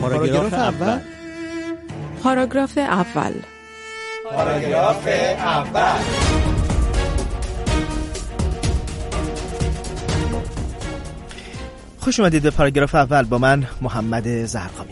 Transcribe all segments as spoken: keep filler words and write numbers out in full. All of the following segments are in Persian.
پاراگراف اول. پاراگراف اول. پاراگراف اول. خوش اومدید به پاراگراف اول با من محمد زرقامی.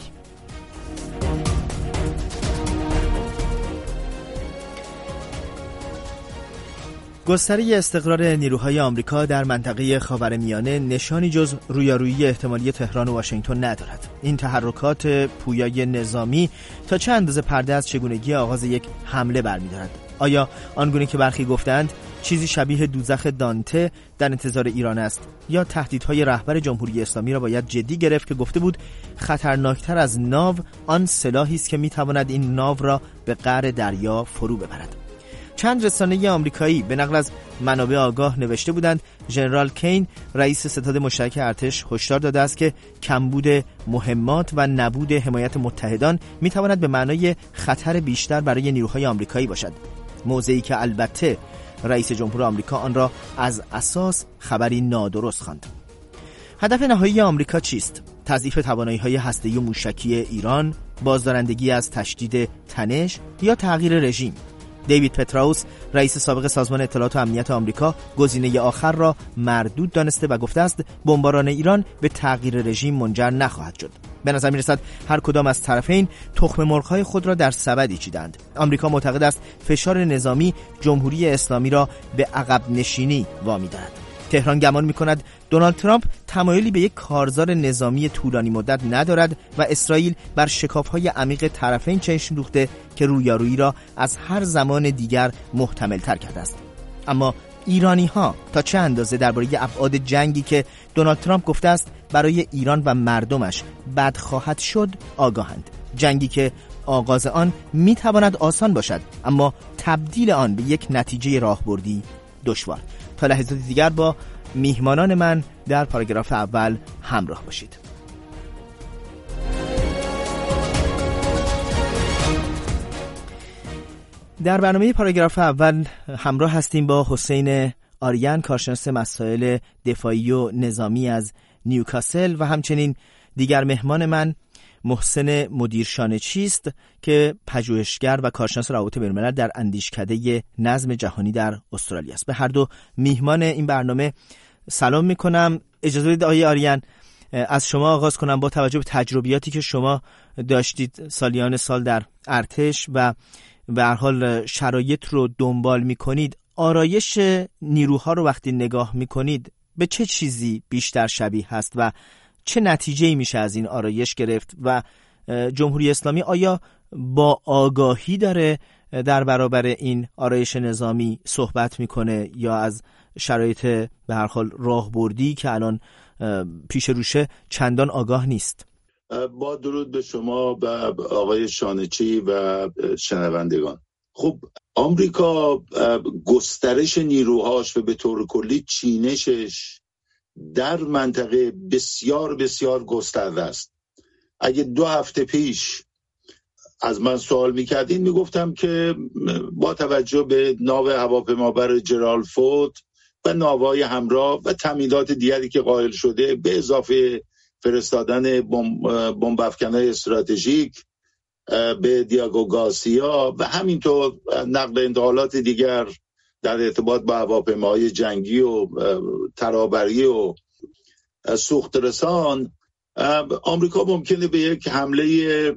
گستره استقرار نیروهای آمریکا در منطقه خاورمیانه نشانی جز رویارویی احتمالی تهران و واشنگتن ندارد. این تحرکات پویای نظامی تا چه اندازه پرده از چگونگی آغاز یک حمله برمی‌دارد؟ آیا آنگونه که برخی گفتند چیزی شبیه دوزخ دانته در انتظار ایران است، یا تهدیدهای رهبر جمهوری اسلامی را باید جدی گرفت که گفته بود خطرناکتر از ناو آن سلاحی است که می‌تواند این ناو را به قعر دریا فرو ببرد؟ چند رسانه آمریکایی به نقل از منابع آگاه نوشته بودند ژنرال کین رئیس ستاد مشترک ارتش هشدار داده است که کمبود مهمات و نبود حمایت متحدان میتواند به معنای خطر بیشتر برای نیروهای آمریکایی باشد، موضعی که البته رئیس جمهور آمریکا آن را از اساس خبری نادرست خواند. هدف نهایی آمریکا چیست؟ تضعیف توانایی‌های هسته‌ای و موشکی ایران، بازدارندگی از تشدید تنش یا تغییر رژیم؟ دیوید پتراوس رئیس سابق سازمان اطلاعات و امنیت آمریکا گزینه آخر را مردود دانسته و گفته است بمباران ایران به تغییر رژیم منجر نخواهد شد. به نظر می‌رسد هر کدام از طرفین تخم مرغ‌های خود را در سبدی چیدند. آمریکا معتقد است فشار نظامی جمهوری اسلامی را به عقب نشینی وامی دارد. تهران گمان می‌کند دونالد ترامپ تمایلی به یک کارزار نظامی طولانی مدت ندارد و اسرائیل بر شکاف‌های عمیق طرفین چشم دوخته که رویارویی را از هر زمان دیگر محتمل‌تر کرده است. اما ایرانی‌ها تا چه اندازه درباره ابعاد جنگی که دونالد ترامپ گفته است برای ایران و مردمش بد خواهد شد آگاهند؟ جنگی که آغاز آن می‌تواند آسان باشد اما تبدیل آن به یک نتیجه راهبردی دشوار. تا لحظات دیگر با میهمانان من در پاراگراف اول همراه باشید. در برنامه پاراگراف اول همراه هستیم با حسین آریان، کارشناس مسائل دفاعی و نظامی از نیوکاسل، و همچنین دیگر مهمان من محسن مدیرشانه چیست که پژوهشگر و کارشناس روابط بین‌الملل در اندیشکده نظم جهانی در استرالیا است. به هر دو میهمان این برنامه سلام میکنم. اجازه بدید آقای آریان از شما آغاز کنم. با توجه به تجربیاتی که شما داشتید سالیان سال در ارتش و به هر حال شرایط رو دنبال میکنید، آرایش نیروها رو وقتی نگاه میکنید به چه چیزی بیشتر شبیه هست و چه نتیجه‌ای میشه از این آرایش گرفت و جمهوری اسلامی آیا با آگاهی داره در برابر این آرایش نظامی صحبت میکنه یا از شرایط به هر حال راهبردی که الان پیش روشه چندان آگاه نیست؟ با درود به شما و آقای شانچی و شنوندگان. خب آمریکا گسترش نیروهاش و به طور کلی چینشش در منطقه بسیار بسیار گسترده است. اگه دو هفته پیش از من سوال میکردین میگفتم که با توجه به ناو هواپیمابر جرال فورد و ناوهای همراه و تمهیدات دیگری که قائل شده به اضافه فرستادن بمب افکن‌های استراتژیک به دیاگو گارسیا و همینطور نقل انتقالات دیگر در ارتباط با هواپیماهای جنگی و ترابری و سوخت رسان، آمریکا ممکنه به یک حمله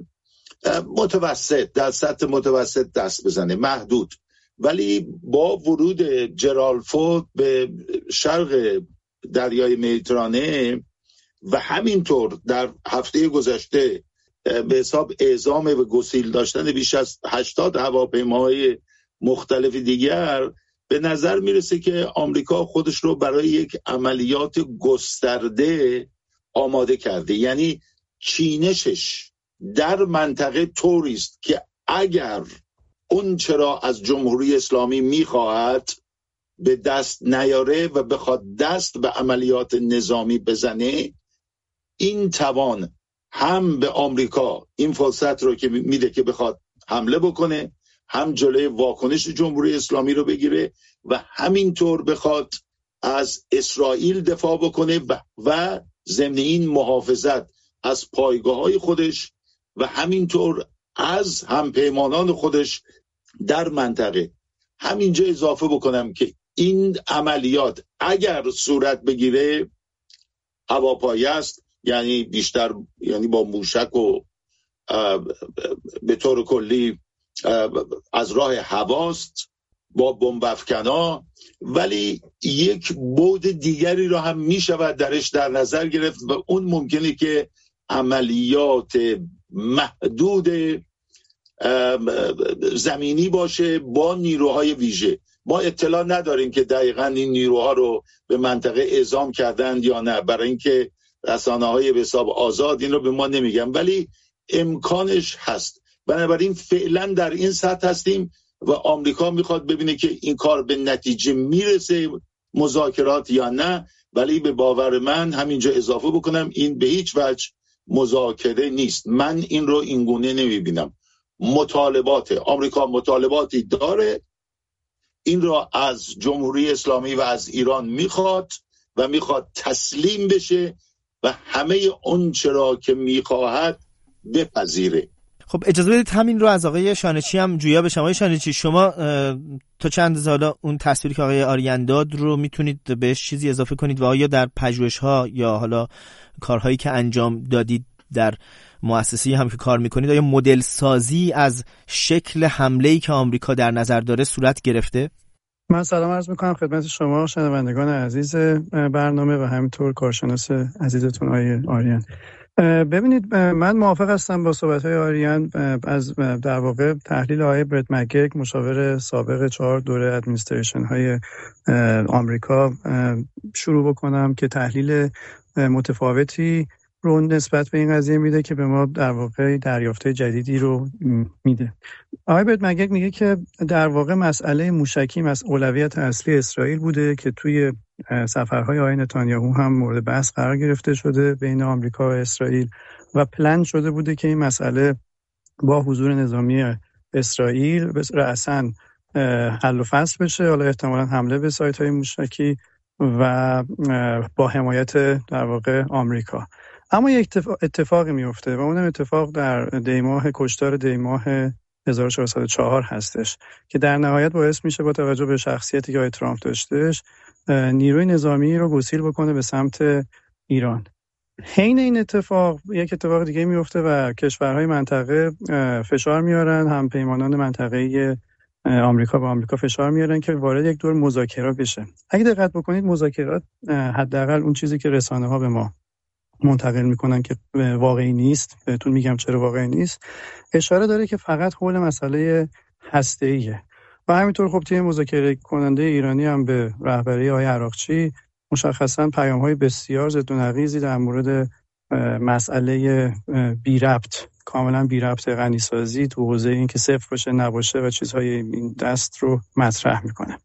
متوسط در سطح متوسط دست بزنه، محدود، ولی با ورود جرال فورد به شرق دریای مدیترانه و همینطور در هفته گذشته به حساب اعزام و گسیل داشتن بیش از هشتاد هواپیماهای مختلف دیگر، به نظر میرسه که آمریکا خودش رو برای یک عملیات گسترده آماده کرده. یعنی چینشش در منطقه طوریست که اگر اون چرا از جمهوری اسلامی میخواهد به دست نیاره و بخواد دست به عملیات نظامی بزنه، این توان هم به آمریکا این فرصت رو که میده که بخواد حمله بکنه، هم جلوی واکنش جمهوری اسلامی رو بگیره و همینطور بخواد از اسرائیل دفاع بکنه و, و ضمن این محافظت از پایگاه‌های خودش و همینطور از همپیمانان خودش در منطقه. همینجا اضافه بکنم که این عملیات اگر صورت بگیره هواپایی است، یعنی بیشتر یعنی با موشک و به طور کلی از راه هواست با بمب افکنا، ولی یک بعد دیگری را هم می شود درش در نظر گرفت و اون ممکنه که عملیات محدود زمینی باشه با نیروهای ویژه. ما اطلاع نداریم که دقیقاً این نیروها رو به منطقه اعزام کردند یا نه، برای اینکه رسانه‌های به حساب آزاد این رو به ما نمیگن، ولی امکانش هست. بنابراین فعلا در این سطح هستیم و آمریکا میخواد ببینه که این کار به نتیجه میرسه مذاکرات یا نه، ولی به باور من همینجا اضافه بکنم این به هیچ وجه مذاکره نیست. من این رو اینگونه نمیبینم. مطالبات آمریکا مطالباتی داره، این را از جمهوری اسلامی و از ایران میخواد و میخواد تسلیم بشه و همه اون چرا که میخواهد بپذیره. خب اجازه بدید همین رو از آقای شانچی هم جویا بشم. آقای شانچی، شما تا چند سالا اون تصویری که آقای آریان داد رو میتونید بهش چیزی اضافه کنید و آیا در پژوهش‌ها یا حالا کارهایی که انجام دادید در مؤسسه‌ای هم که کار میکنید آیا مدل سازی از شکل حمله‌ای که آمریکا در نظر داره صورت گرفته؟ من سلام عرض میکنم خدمت شما شنوندگان عزیز برنامه و همینطور کارشناس عزیزتون آقای آریان. ببینید من موافق هستم با صحبت‌های آریان. از در واقع تحلیل آقای برت مکگرگ مشاور سابق چهار دوره ادمنستریشن های آمریکا شروع بکنم که تحلیل متفاوتی رو نسبت به این قضیه میده که به ما در واقع دریافت جدیدی رو میده. آقای برت مکگرگ میگه که در واقع مسئله موشکی مسئله اولویت اصلی اسرائیل بوده که توی سفرهای آقای نتانیاهو هم مورد بحث قرار گرفته شده بین آمریکا و اسرائیل و پلن شده بوده که این مسئله با حضور نظامی اسرائیل رأساً حل و فصل بشه، حالا احتمالاً حمله به سایت‌های موشکی و با حمایت در واقع آمریکا. اما یک اتفاقی میفته و اونم اتفاق در دیماه کشتار دیماه هزار و چهارصد و چهار هستش که در نهایت باعث میشه با توجه به شخصیتی که آقای ترامپ داشتهش نیروی نظامی رو گسیل بکنه به سمت ایران. حین این اتفاق یک اتفاق دیگه میفته و کشورهای منطقه فشار میارن، هم پیمانان منطقه‌ای آمریکا با آمریکا فشار میارن که وارد یک دور مذاکرات بشه. اگه دقت بکنید مذاکرات حداقل اون چیزی که رسانه‌ها به ما منتقل میکنن که واقعی نیست، بهتون میگم چرا واقعی نیست، اشاره داره که فقط حول مسئله هسته‌ایه و همینطور خب تیم مذاکره کننده ایرانی هم به رهبری آقای عراقچی مشخصاً پیام‌های بسیار ضد و نقیضی در مورد مسئله بی ربط، کاملا بی ربط غنیسازی تو حوزه این که صفر باشه نباشه و چیزهای این دست رو مطرح میکنه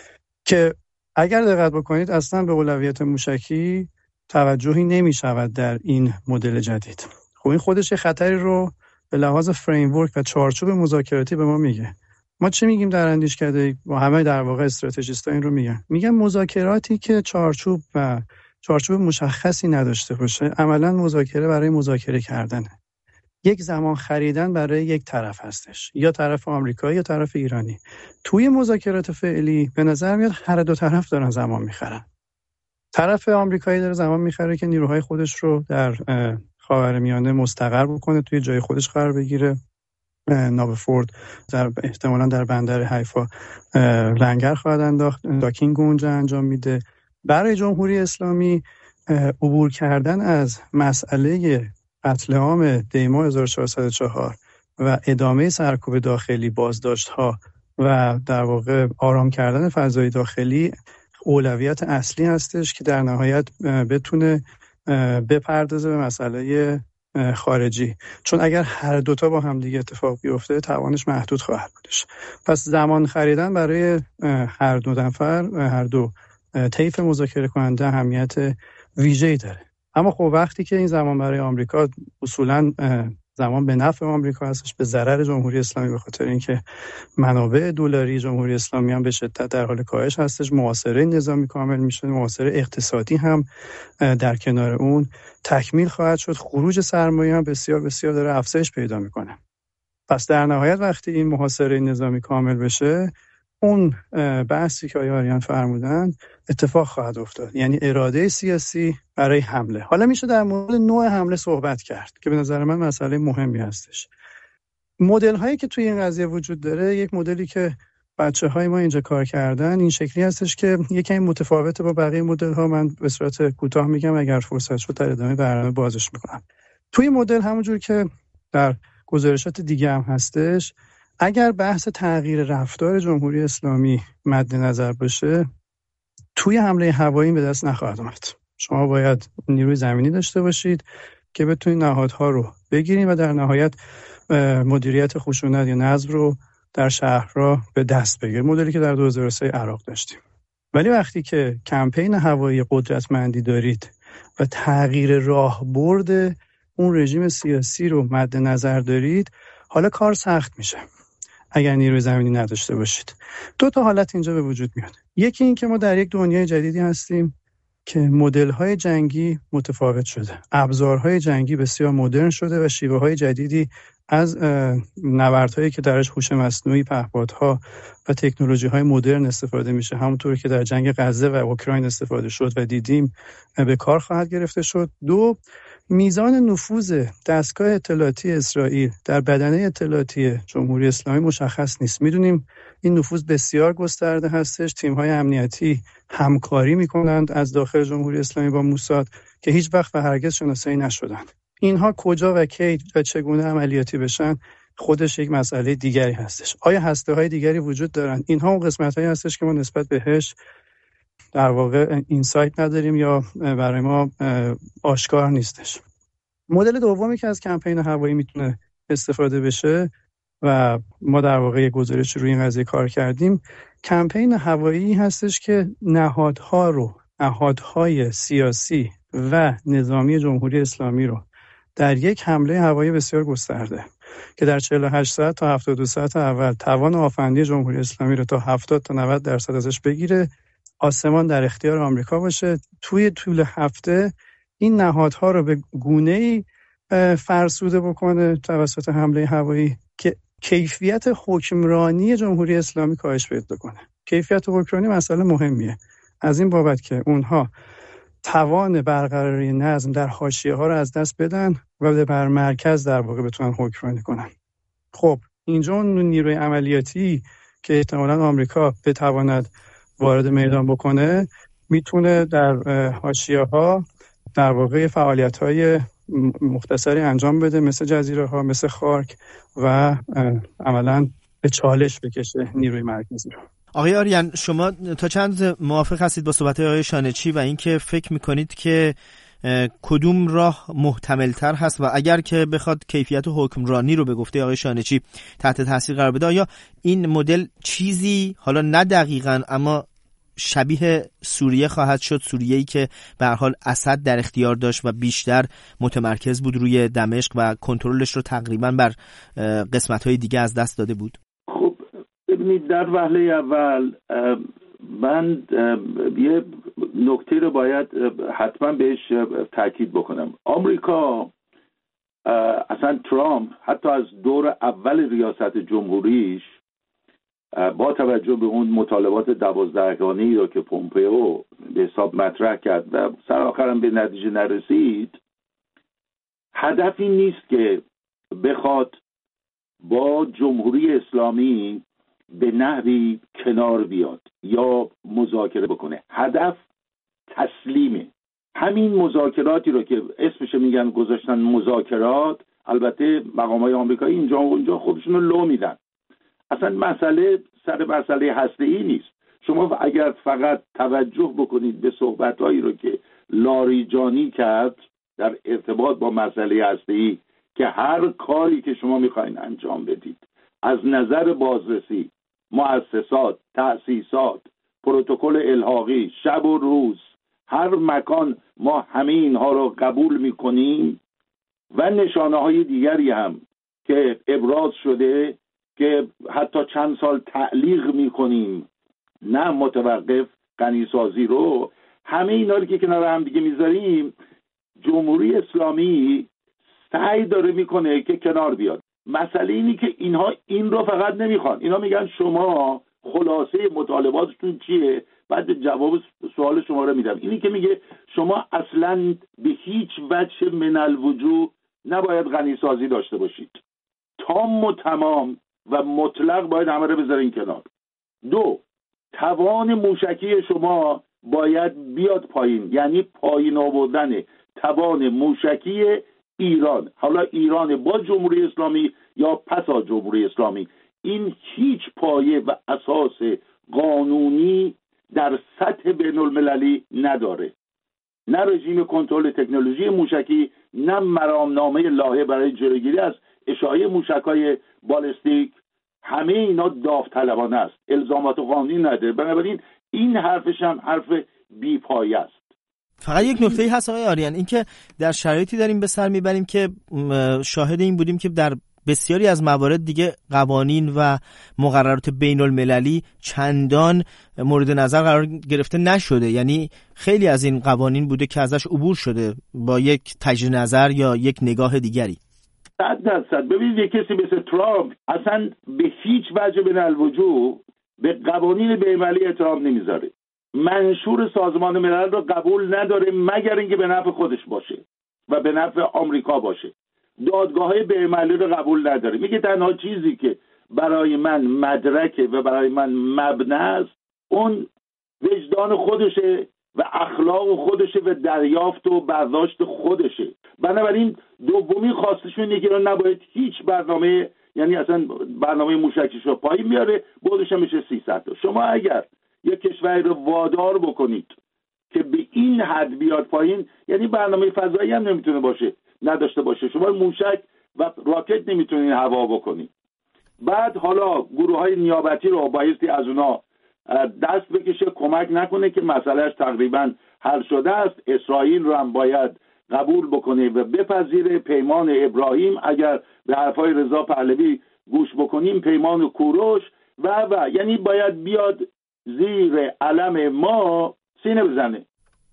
که اگر دقت بکنید اصلا به اولویت موشکی توجهی نمی شود در این مدل جدید. خب این خودش یه خطری رو به لحاظ فریم ورک و چارچوب مذاکراتی به ما میگه. ما چی میگیم در اندیشکده با همه در واقع استراتژیست‌ها این رو میگن. میگن مذاکراتی که چارچوب و چارچوب مشخصی نداشته باشه عملاً مذاکره برای مذاکره کردنه. یک زمان خریدن برای یک طرف هستش، یا طرف آمریکایی یا طرف ایرانی. توی مذاکرات فعلی به نظر میاد هر دو طرف دارن زمان میخرن. طرف آمریکایی داره زمان میخره که نیروهای خودش رو در خاورمیانه مستقر بکنه، توی جای خودش قرار بگیره. ناوفورد در احتمالاً در بندر حیفا لنگر خواهد انداخت، داکینگ اونجا انجام میده. برای جمهوری اسلامی عبور کردن از مسئله قتل عام دیماه هزار و چهارصد و چهار و ادامه سرکوب داخلی، بازداشت‌ها و در واقع آرام کردن فضای داخلی اولویت اصلی هستش که در نهایت بتونه بپردازه به مسئله خارجی، چون اگر هر دوتا با هم دیگه اتفاق بیفته توانش محدود خواهد بودش. پس زمان خریدن برای هر دو نفر هر دو طیف مذاکره کننده اهمیت ویژه‌ای داره. اما خب وقتی که این زمان برای آمریکا اصولاً زمان به نفع آمریکا هستش، به ضرر جمهوری اسلامی، به خاطر اینکه منابع دلاری جمهوری اسلامی هم به شدت در حال کاهش هستش. محاصره نظامی کامل میشه، محاصره اقتصادی هم در کنار اون تکمیل خواهد شد. خروج سرمایه هم بسیار بسیار داره افزایش پیدا میکنه. پس در نهایت وقتی این محاصره نظامی کامل بشه، اون بحثی که آقای آریان فرمودن اتفاق خواهد افتاد، یعنی اراده سیاسی برای حمله. حالا میشه در مورد نوع حمله صحبت کرد که به نظر من مسئله مهمی هستش. مدل هایی که توی این قضیه وجود داره، یک مدلی که بچه های ما اینجا کار کردن این شکلی هستش که یکی متفاوته با بقیه مدل ها. من به صورت کوتاه میگم، اگر فرصت شد در ادامه برنامه بازش میکنم. توی مدل همونجور که در گزارشات دیگه هم هستش، اگر بحث تغییر رفتار جمهوری اسلامی مد نظر باشه، توی حمله هوایی به دست نخواهد اومد. شما باید نیروی زمینی داشته باشید که بتونید نهادها رو بگیرید و در نهایت مدیریت خشونت یا نظم رو در شهرها به دست بگیرید، مدلی که در دو هزار و سه عراق داشتیم. ولی وقتی که کمپین هوایی قدرتمندی دارید و تغییر راهبرد اون رژیم سیاسی رو مد نظر دارید، حالا کار سخت میشه اگر نیروی زمینی نداشته باشید. دو تا حالت اینجا به وجود میاد. یکی این که ما در یک دنیای جدیدی هستیم که مدل‌های جنگی متفاوت شده، ابزارهای جنگی بسیار مدرن شده و شیوه‌های جدیدی از نبردهایی که درش هوش مصنوعی، پهپادها و تکنولوژی‌های مدرن استفاده میشه، همونطور که در جنگ غزه و اوکراین استفاده شد و دیدیم به کار خواهد گرفته شد. دو، میزان نفوذ دستگاه اطلاعاتی اسرائیل در بدنه اطلاعاتی جمهوری اسلامی مشخص نیست. میدونیم این نفوذ بسیار گسترده هستش. تیم‌های امنیتی همکاری میکنند از داخل جمهوری اسلامی با موساد که هیچ وقت و هرگز شناسایی نشدند. اینها کجا و کی و چگونه عملیاتی بشن خودش یک مسئله دیگری هستش. آیا هسته‌های دیگری وجود دارن؟ اینها اون قسمت‌هایی هستش که ما نسبت بهش در واقع اینسایت نداریم یا برای ما آشکار نیستش. مدل دومی که از کمپین هوایی میتونه استفاده بشه و ما در واقع گزارش روی این قضیه کار کردیم، کمپین هوایی هستش که نهادها رو، نهادهای سیاسی و نظامی جمهوری اسلامی رو در یک حمله هوایی بسیار گسترده که در چهل و هشت ساعت تا هفتاد و دو ساعت اول توان آفندی جمهوری اسلامی رو تا هفتاد تا نود درصد ازش بگیره، آسمان در اختیار آمریکا باشه، توی طول هفته این نهادها رو به گونه‌ای فرسوده بکنه توسط حمله هوایی که کیفیت حکمرانی جمهوری اسلامی کاهش پیدا کنه. کیفیت حکمرانی مسئله مهمیه، از این بابت که اونها توان برقراری نظم در حاشیه‌ها رو از دست بدن و بر مرکز در واقع بتونن حکمرانی کنن. خب اینجا اون نیروی عملیاتی که احتمالاً آمریکا بتواند وارد میدان بکنه میتونه در حاشیه‌ها در واقع فعالیت‌های مختصری انجام بده، مثل جزیره ها، مثل خارک، و عملاً به چالش بکشه نیروی مرکزی رو. آقای آریان، شما تا چند موافق هستید با صحبت‌های آقای شانچی و اینکه فکر می‌کنید که کدوم راه محتمل‌تر هست و اگر که بخواد کیفیت حکمرانی رو به گفته آقای شانچی تحت تاثیر قرار بده، آیا این مدل چیزی حالا نه دقیقاً اما شبیه سوریه خواهد شد، سوریه‌ای که به هر حال اسد در اختیار داشت و بیشتر متمرکز بود روی دمشق و کنترلش رو تقریباً بر قسمت‌های دیگه از دست داده بود؟ خب ببینید، در وهله اول من یه نکته رو باید حتما بهش تاکید بکنم. آمریکا، اصلا ترامپ حتی از دور اول ریاست جمهوریش با توجه به اون مطالبات دوازدهگانه‌ای رو که پومپئو به حساب مطرح کرد و سر آخرم به نتیجه نرسید، هدفی نیست که بخواد با جمهوری اسلامی به نحوی کنار بیاد یا مذاکره بکنه. هدف تسلیمه. همین مذاکراتی رو که اسمش میگن گذاشتن مذاکرات، البته مقامات آمریکایی اینجا و اونجا خودشون رو لو میدن. اصلا مسئله سر مسئله هسته‌ای نیست. شما اگر فقط توجه بکنید به صحبت‌هایی رو که لاریجانی کرد در ارتباط با مسئله هسته‌ای، که هر کاری که شما می‌خواید انجام بدید از نظر بازرسی، مؤسسات، تأسیسات، پروتکل الحاقی، شب و روز، هر مکان ما همه اینها رو قبول می‌کنیم، و نشانه های دیگری هم که ابراز شده که حتی چند سال تعلیق میکنیم نه متوقف غنیسازی رو، همه اینا رو که کنار هم دیگه میذاریم، جمهوری اسلامی سعی داره میکنه که کنار بیاد. مسئله اینی که اینها این رو فقط نمیخوان، اینا میگن شما خلاصه مطالباتتون چیه، بعد جواب سوال شما رو میدم. اینی که میگه شما اصلا به هیچ وجه من الوجوه نباید غنیسازی داشته باشید، تام و تمام و مطلق باید همه رو بذارین کنار. دو، توان موشکی شما باید بیاد پایین، یعنی پایین آوردن توان موشکی ایران، حالا ایران با جمهوری اسلامی یا پس از جمهوری اسلامی. این هیچ پایه و اساس قانونی در سطح بین المللی نداره، نه رژیم کنترل تکنولوژی موشکی، نه مرامنامه لایحه برای جلوگیری از اشاعه موشک‌های بالستیک. همه اینا داوطلبانه است، الزامات قانونی نداره. بنابراین این حرفش هم حرف بی‌پایه است. فقط یک نکته‌ای هست آقای آریان، این که در شرایطی داریم به سر میبریم که شاهد این بودیم که در بسیاری از موارد دیگه قوانین و مقررات بین المللی چندان مورد نظر قرار گرفته نشده، یعنی خیلی از این قوانین بوده که ازش عبور شده با یک تجدید نظر یا یک نگاه دیگری. صد درصد. ببینید یک کسی مثل ترامپ اصلا به هیچ وجه بین الوجوه به قوانین بین المللی احترام نمیذاره، منشور سازمان ملل رو قبول نداره مگر اینکه به نفع خودش باشه و به نفع آمریکا باشه. دادگاه‌های بین‌المللی رو قبول نداره، میگه تنها چیزی که برای من مدرکه و برای من مبنا است اون وجدان خودشه و اخلاق خودشه و دریافت و برداشت خودشه. بنابراین دومی خواستشون اینه که نباید هیچ برنامه، یعنی اصلا برنامه موشکیش رو پایین میاره، بودش هم میشه سیصد تا. شما اگر یک کشوری رو وادار بکنید که به این حد بیاد پایین، یعنی برنامه فضایی هم نمیتونه باشه نداشته باشه، شما موشک و راکت نمیتونین هوا بکنید. بعد حالا گروه های نیابتی رو بایستی از اونا دست بکشه، کمک نکنه که مسئلهش تقریبا حل شده است. اسرائیل رو هم باید قبول بکنه و بپذیره. پیمان ابراهیم اگر به حرفای رضا پهلوی گوش بکنیم، پیمان کوروش و و یعنی باید بیاد زیر علم ما سینه بزنه.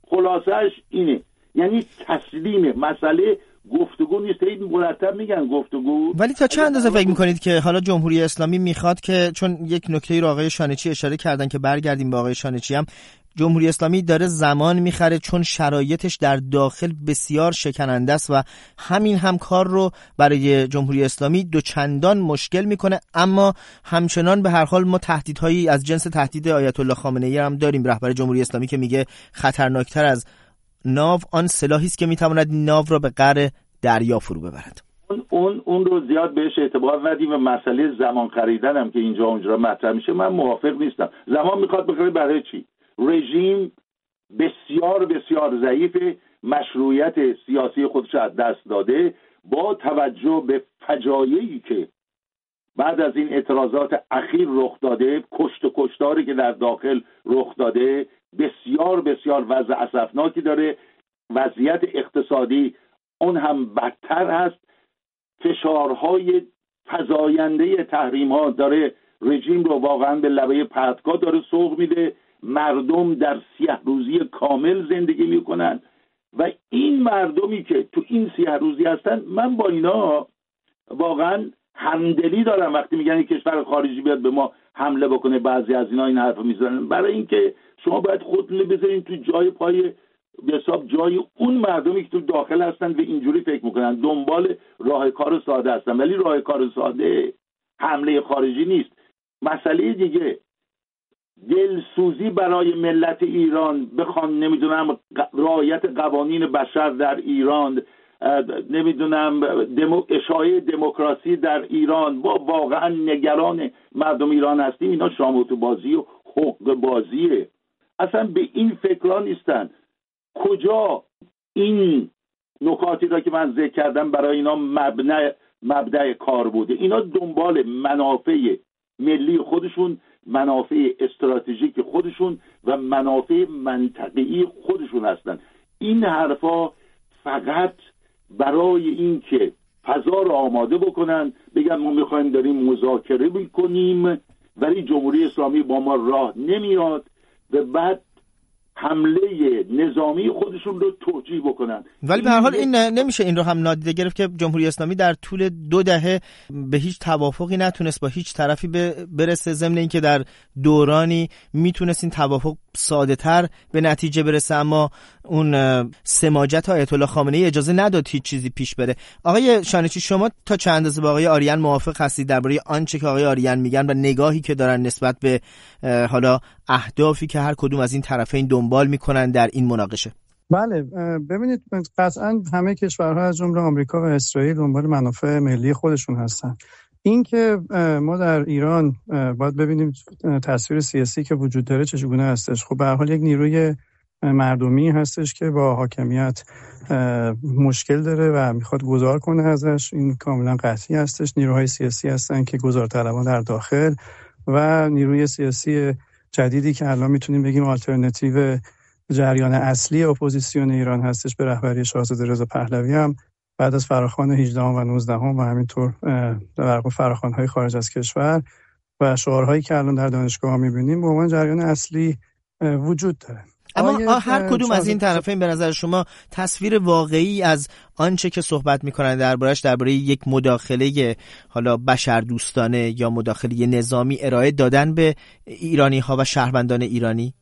خلاصش اینه، یعنی تسلیم مسئله گفتگو نیست. این مرتب میگن گفتگو، ولی تا چه اندازه فکر میکنید که حالا جمهوری اسلامی میخواد که، چون یک نکته رو آقای شانچی اشاره کردن که برگردیم به آقای شانچی هم، جمهوری اسلامی داره زمان میخره چون شرایطش در داخل بسیار شکننده است و همین هم کار رو برای جمهوری اسلامی دوچندان مشکل میکنه. اما همچنان به هر حال ما تهدیدهایی از جنس تهدید آیت الله خامنه ای هم داریم، رهبر جمهوری اسلامی که میگه خطرناکتر از ناو آن سلاحی است که میتواند ناو را به قعر دریا فرو ببرد. اون اون اون رو زیاد بهش اعتبار ندیم و مسئله زمان خریدن هم که اینجا اونجا مطرح میشه من موافق نیستم. زمان میخواد بخره برای چی؟ رژیم بسیار بسیار ضعیف، مشروعیت سیاسی خودش از دست داده، با توجه به فجایعی که بعد از این اعتراضات اخیر رخ داده، کشت و کشتاری که در داخل رخ داده، بسیار بسیار وضع اسفناکی داره. وضعیت اقتصادی اون هم بدتر هست. فشارهای فزاینده تحریم ها داره رژیم رو واقعا به لبه پرتگاه داره سوق میده. مردم در سیه روزی کامل زندگی میکنن و این مردمی که تو این سیه روزی هستن، من با اینا واقعا همدلی دارم وقتی میگن این کشور خارجی بیاد به ما حمله بکنه. بعضی از اینا این حرفو میزنن، برای اینکه شما باید خودتون بذارین تو جای پای به حساب جای اون مردمی که تو داخل هستن و اینجوری فکر میکنن، دنبال راه کار ساده هستن. ولی راه کار ساده حمله خارجی نیست. مسئله دیگه، دلسوزی برای ملت ایران، بخوان نمیدونم رعایت قوانین بشر در ایران، نمیدونم دمو، اشاعه دموکراسی در ایران، با واقعا نگران مردم ایران هستیم. اینا شاموت بازی و حق بازیه، اصلا به این فکرها نیستن. کجا این نکاتی را که من ذکر کردم برای اینا مبنای مبدأ کار بوده؟ اینا دنبال منافع ملی خودشون، منافع استراتژیک خودشون و منافع منطقه‌ای خودشون هستن. این حرفا فقط برای اینکه فضا رو آماده بکنن، بگن ما میخوایم داریم مذاکره میکنیم ولی جمهوری اسلامی با ما راه نمیاد و بعد حمله نظامی خودشون رو توجیه بکنن. ولی به هر حال این نمیشه این رو هم نادیده گرفت که جمهوری اسلامی در طول دو دهه به هیچ توافقی نتونست با هیچ طرفی برسه، ضمن اینکه در دورانی میتونست این توافق ساده تر به نتیجه برسه، اما اون سماجت آیت الله خامنه‌ای اجازه نداد هیچ چیزی پیش بره. آقای شانچی، شما تا چند اندازه با آقای آریان موافق هستید درباره آنچه که آقای آریان میگن و نگاهی که دارن نسبت به حالا اهدافی که هر کدوم از این طرفین دنبال میکنن در این مناقشه؟ بله، ببینید قطعا همه کشورها از جمله آمریکا و اسرائیل دنبال منافع ملی خودشون هستن. این که ما در ایران باید ببینیم تصویر سیاسی که وجود داره چگونه هستش. خب به هر حال یک نیروی مردمی هستش که با حاکمیت مشکل داره و میخواد گذار کنه ازش، این کاملا قطعی هستش. نیروهای سیاسی هستن که گذارطلبان در داخل و نیروی سیاسی جدیدی که الان میتونیم بگیم آلترناتیو جریان اصلی اپوزیسیون ایران هستش به رهبری شاهزاده رضا پهلوی هم بعد از فراخوان هجدهم و نوزدهم و همینطور در واقع فراخوان‌های خارج از کشور و شعارهایی که الان در دانشگاه‌ها می‌بینیم به عنوان جریان اصلی وجود داره. اما هر کدوم از این طرفین به نظر شما تصویر واقعی از آنچه که صحبت میکنن دربارش درباره یک مداخله حالا بشردوستانه یا مداخله نظامی ارائه دادن به ایرانی ها و شهروندان ایرانی؟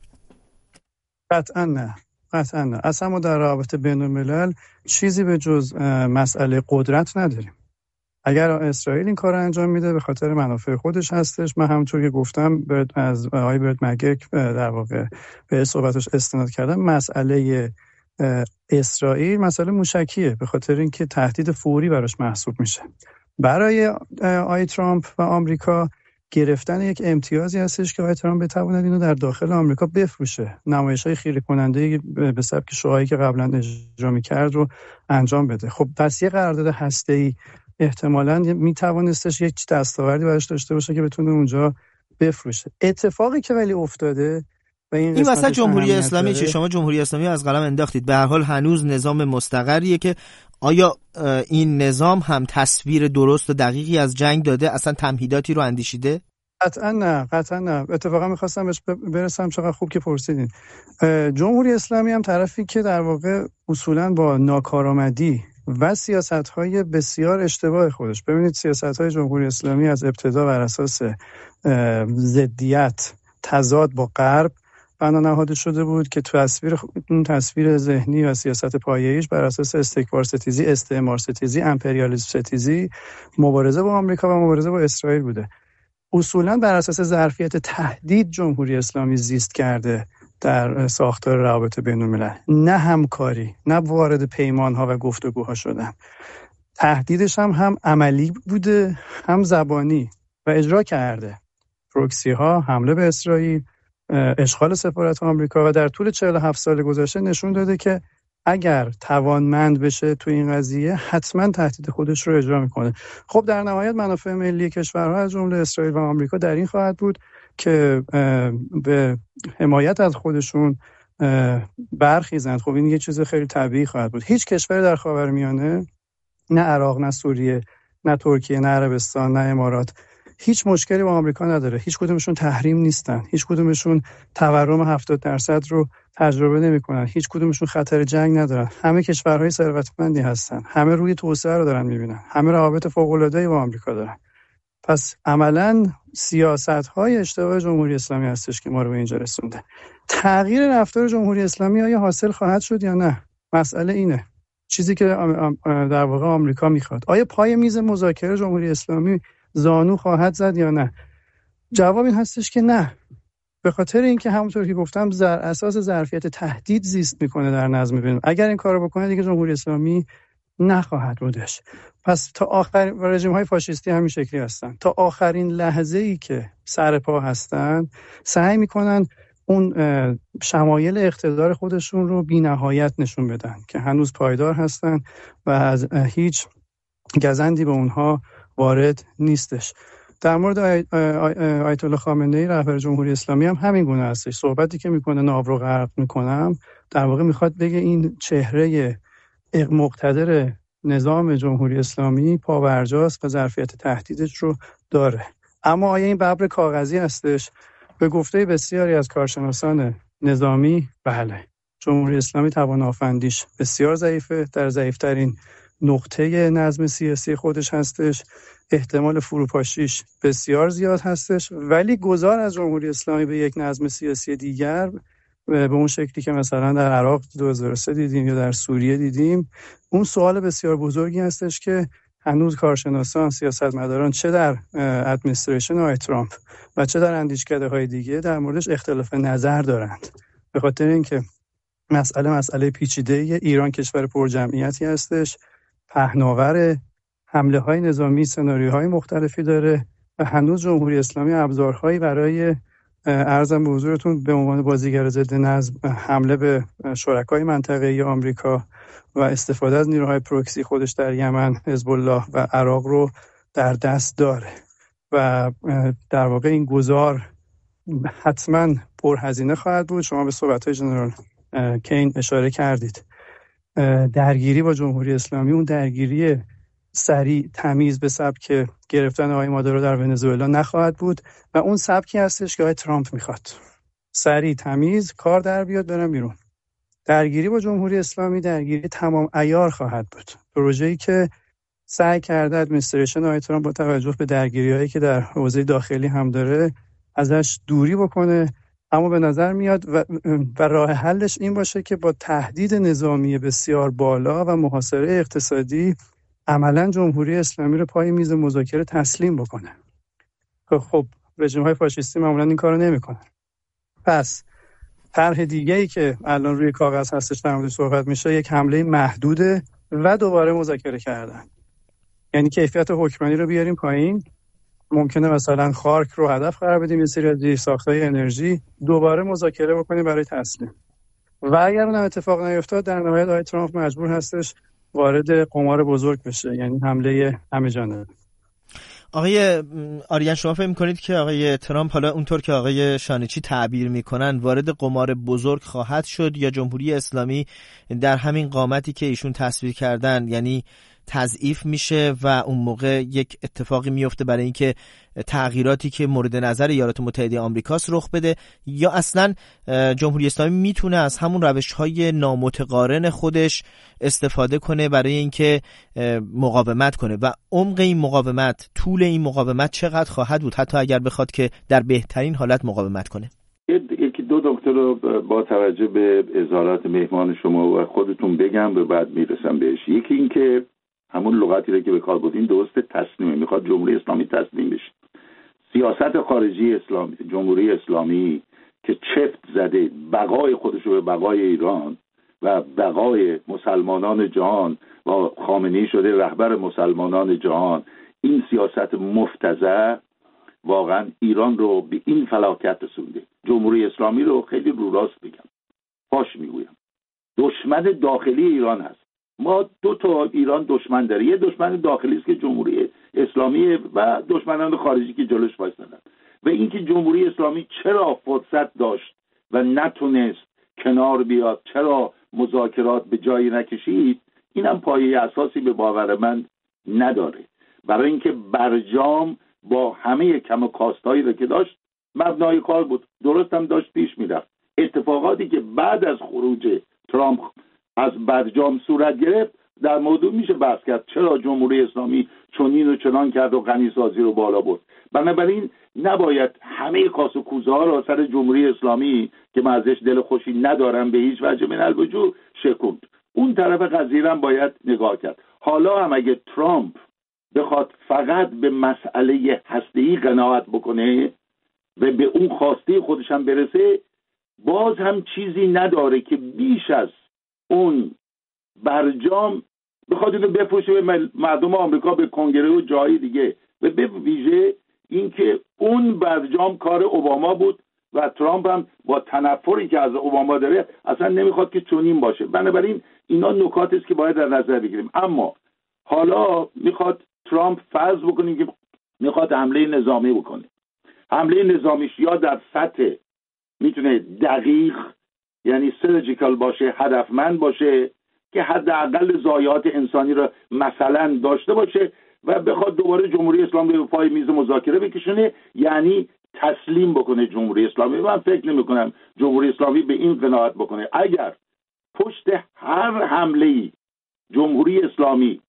قطعا نه، قطعا نه. اصلا ما در رابطه بین الملل چیزی به جز مسئله قدرت نداریم. اگر اسرائیل این کار رو انجام میده به خاطر منافع خودش هستش. من همونطور که گفتم از آقای برت مگرک در واقع به صحبتش استناد کردم، مسئله اسرائیل مسئله موشکیه به خاطر اینکه تهدید فوری براش محسوب میشه. برای آقای ترامپ و آمریکا گرفتن یک امتیازی هستش که آقای ترامپ بتواند اینو در داخل آمریکا بفروشه، نمایش‌های خیره کننده به سبک شوهایی که قبلا اجرا می‌کرد رو انجام بده. خب پس یه قرارداد هسته‌ای احتمالاً میتوانستش یک دستاوردی براش داشته باشه که بتونه اونجا بفروشه. اتفاقی که ولی افتاده و این این واسه جمهوری اسلامی چه شما جمهوری اسلامی از قلم انداختید، به هر حال هنوز نظام مستقریه که آیا این نظام هم تصویر درست و دقیقی از جنگ داده؟ اصلا تمهیداتی رو اندیشیده؟ قطعا نه، قطعا نه. اتفاقا میخواستم بهش برسم، چقدر خوب که پرسیدین. جمهوری اسلامی هم طرفی که در واقع اصولاً با ناکارآمدی و سیاست‌های بسیار اشتباه خودش، ببینید سیاست‌های جمهوری اسلامی از ابتدا بر اساس ضدیت، تضاد با غرب بنا نهاده شده بود که تصویر اون تصویر ذهنی و سیاست پایه‌ایش بر اساس استکبار ستیزی، استعمار ستیزی، امپریالیسم ستیزی، مبارزه با آمریکا و مبارزه با اسرائیل بوده. اصولاً بر اساس ظرفیت تهدید جمهوری اسلامی زیست کرده در ساختار روابط بین‌الملل، نه همکاری، نه وارد پیمان‌ها و گفتگوها شدن. تهدیدش هم هم عملی بوده هم زبانی و اجرا کرده. پروکسی‌ها، حمله به اسرائیل، اشغال سفارت آمریکا و در طول چهل و هفت سال گذشته نشون داده که اگر توانمند بشه تو این قضیه حتما تهدید خودش رو اجرا میکنه. خب در نهایت منافع ملی کشورها از جمله اسرائیل و آمریکا در این خواهد بود که به حمایت از خودشون برخیزند. خب این یه چیز خیلی طبیعی خواهد بود. هیچ کشوری در خاورمیانه، نه عراق، نه سوریه، نه ترکیه، نه عربستان، نه امارات، هیچ مشکلی با آمریکا نداره. هیچ کدومشون تحریم نیستن، هیچ کدومشون تورم هفتاد درصد رو تجربه نمی‌کنن، هیچ کدومشون خطر جنگ ندارن. همه کشورهای ثروتمندی هستن، همه روی توسعه رو دارن می‌بینن، همه روابط فوق‌العاده‌ای با آمریکا دارن. پس عملاً سیاست‌های اشتباه جمهوری اسلامی هستش که ما رو به اینجا رسونده. تغییر رفتار جمهوری اسلامی آیا حاصل خواهد شد یا نه؟ مسئله اینه. چیزی که در واقع آمریکا می‌خواد. آیا پای میز مذاکره جمهوری اسلامی زانو خواهد زد یا نه؟ جواب این هستش که نه. به خاطر اینکه همونطور که گفتم زر اساس ظرفیت تهدید زیست میکنه در نظم بین. اگر این کارو بکنه دیگه جمهوری اسلامی نخواهد بودش. پس تا آخر رژیم‌های فاشیستی همین شکلی هستن. تا آخرین لحظه‌ای که سر پا هستن سعی میکنن اون شمایل اقتدار خودشون رو بی‌نهایت نشون بدن که هنوز پایدار هستن و از هیچ گزندی به اونها وارد نیستش. در مورد آیت الله خامنه‌ای رهبر جمهوری اسلامی هم همین گونه هستش. صحبتی که میکنه ناو رو غرق میکنم در واقع میخواد بگه این چهره مقتدر نظام جمهوری اسلامی پابرجاست و ظرفیت تهدیدش رو داره. اما آیا این ببر کاغذی هستش؟ به گفته بسیاری از کارشناسان نظامی بله. جمهوری اسلامی توان آفندیش بسیار ضعیفه، در ضعیفترین نقطه نظم سیاسی خودش هستش، احتمال فروپاشیش بسیار زیاد هستش، ولی گذار از جمهوری اسلامی به یک نظم سیاسی دیگر به اون شکلی که مثلا در عراق دو هزار و سه دیدیم یا در سوریه دیدیم، اون سوال بسیار بزرگی هستش که هنوز کارشناسان، سیاستمداران چه در ادمنستریشن آقای ترامپ و چه در اندیشکده‌های دیگه در موردش اختلاف نظر دارند. به خاطر اینکه مسئله مسئله پیچیده، ایران کشور پرجمعیتی هستش، پهناور حمله های نظامی، سناریوهای مختلفی داره و هنوز جمهوری اسلامی ابزارهایی برای ارزم به حضورتون به عنوان بازیگر ضد نظم حمله به شرکای منطقه‌ای آمریکا و استفاده از نیروهای پروکسی خودش در یمن، حزب الله و عراق رو در دست داره و در واقع این گذار حتما پرهزینه خواهد بود. شما به صحبت‌های جنرال کین اشاره کردید. درگیری با جمهوری اسلامی اون درگیری سریع تمیز به سبک گرفتن آقای مادورو در ونزوئلا نخواهد بود و اون سبکی هستش که آقای ترامپ میخواد. سریع تمیز کار در بیاد برن بیرون. درگیری با جمهوری اسلامی درگیری تمام عیار خواهد بود. پروژه‌ای که سعی کرده ادمنستریشن آقای ترامپ با توجه به درگیری‌هایی که در حوزه داخلی هم داره ازش دوری بکنه، اما به نظر میاد و, و راه حلش این باشه که با تهدید نظامی بسیار بالا و محاصره اقتصادی عملاً جمهوری اسلامی رو پای میز مذاکره تسلیم بکنه. خب رژیم‌های فاشیستی معمولاً این کارو نمی‌کنن. پس طرح دیگه‌ای که الان روی کاغذ هستش در موردش صحبت میشه یک حمله محدوده و دوباره مذاکره کردن. یعنی کیفیت حکمرانی رو بیاریم پایین، ممکنه مثلا خارک رو هدف قرار بدیم، یه سری از زیرساخت‌های انرژی، دوباره مذاکره بکنیم برای تسلیم. و اگر اون اتفاق نیفتاد در نهایت آقای ترامپ مجبور هستش وارد قمار بزرگ بشه، یعنی حمله همه جانبه. آقای آریان شما فکر می‌کنید که آقای ترامپ حالا اونطور که آقای شانچی تعبیر می‌کنن وارد قمار بزرگ خواهد شد یا جمهوری اسلامی در همین قامتی که ایشون تصویر کردن یعنی تضعیف میشه و اون موقع یک اتفاقی میفته برای اینکه تغییراتی که مورد نظر ایالات متحده آمریکاست رخ بده، یا اصلا جمهوری اسلامی میتونه از همون روش‌های نامتقارن خودش استفاده کنه برای اینکه مقاومت کنه و عمق این مقاومت، طول این مقاومت چقدر خواهد بود حتی اگر بخواد که در بهترین حالت مقاومت کنه؟ یکی دو دکتر رو با توجه به اظهارات مهمان شما و خودتون بگم و بعد میرسم بهش. یکی این که همون لغتی رو که به کار بردین درست، تسلیمه، میخواد جمهوری اسلامی تسلیم بشه. سیاست خارجی اسلامی جمهوری اسلامی که چفت زده بقای خودش رو به بقای ایران و بقای مسلمانان جهان و خامنه‌ای شده رهبر مسلمانان جهان، این سیاست مفتزه واقعا ایران رو به این فلاکت رسونده. جمهوری اسلامی رو خیلی رو راست بگم، پاش میگویم، دشمن داخلی ایران هست. ما دو تا ایران دشمن داره، یه دشمن داخلی است که جمهوری اسلامی و دشمنان خارجی که جلوش وایسادن. و اینکه جمهوری اسلامی چرا فرصت داشت و نتونست کنار بیاد، چرا مذاکرات به جایی نکشید، اینم پایه اساسی به باور من نداره. برای اینکه برجام با همه کم و کاستایی رو که داشت مبنای کار بود، درست هم داشت پیش میرفت. اتفاقاتی که بعد از خروج ترامپ از برجام صورت گرفت در موضوع میشه بحث کرد چرا جمهوری اسلامی چنین و چنان کرد و غنیسازی رو بالا برد. بنابراین نباید همه کاس و کوزه ها رو سر جمهوری اسلامی که من ازش دل خوشی ندارم به هیچ وجه من الوجود شکوند. اون طرف قضیه هم باید نگاه کرد. حالا هم اگه ترامپ بخواد فقط به مسئله هسته‌ای قناعت بکنه و به اون خواسته خودش هم برسه، باز هم چیزی نداره که بیش از اون برجام بخواد اینو بفروشه به مردم آمریکا، به کنگره و جای دیگه. و به ویژه اینکه اون برجام کار اوباما بود و ترامپ هم با تنفری که از اوباما داره اصلا نمیخواد که چنین باشه. بنابراین اینا نکاتی است که باید در نظر بگیریم. اما حالا میخواد ترامپ فرض بکنیم که میخواد حمله نظامی بکنه. حمله نظامیش یا در سطح میتونه دقیق، یعنی سرجیکال باشه، هدفمند باشه، که حداقل ضایعات انسانی را مثلا داشته باشه و بخواد دوباره جمهوری اسلامی به پای میز مذاکره بکشونه، یعنی تسلیم بکنه جمهوری اسلامی. من فکر نمی کنم جمهوری اسلامی به این قناعت بکنه. اگر پشت هر حمله‌ای جمهوری اسلامی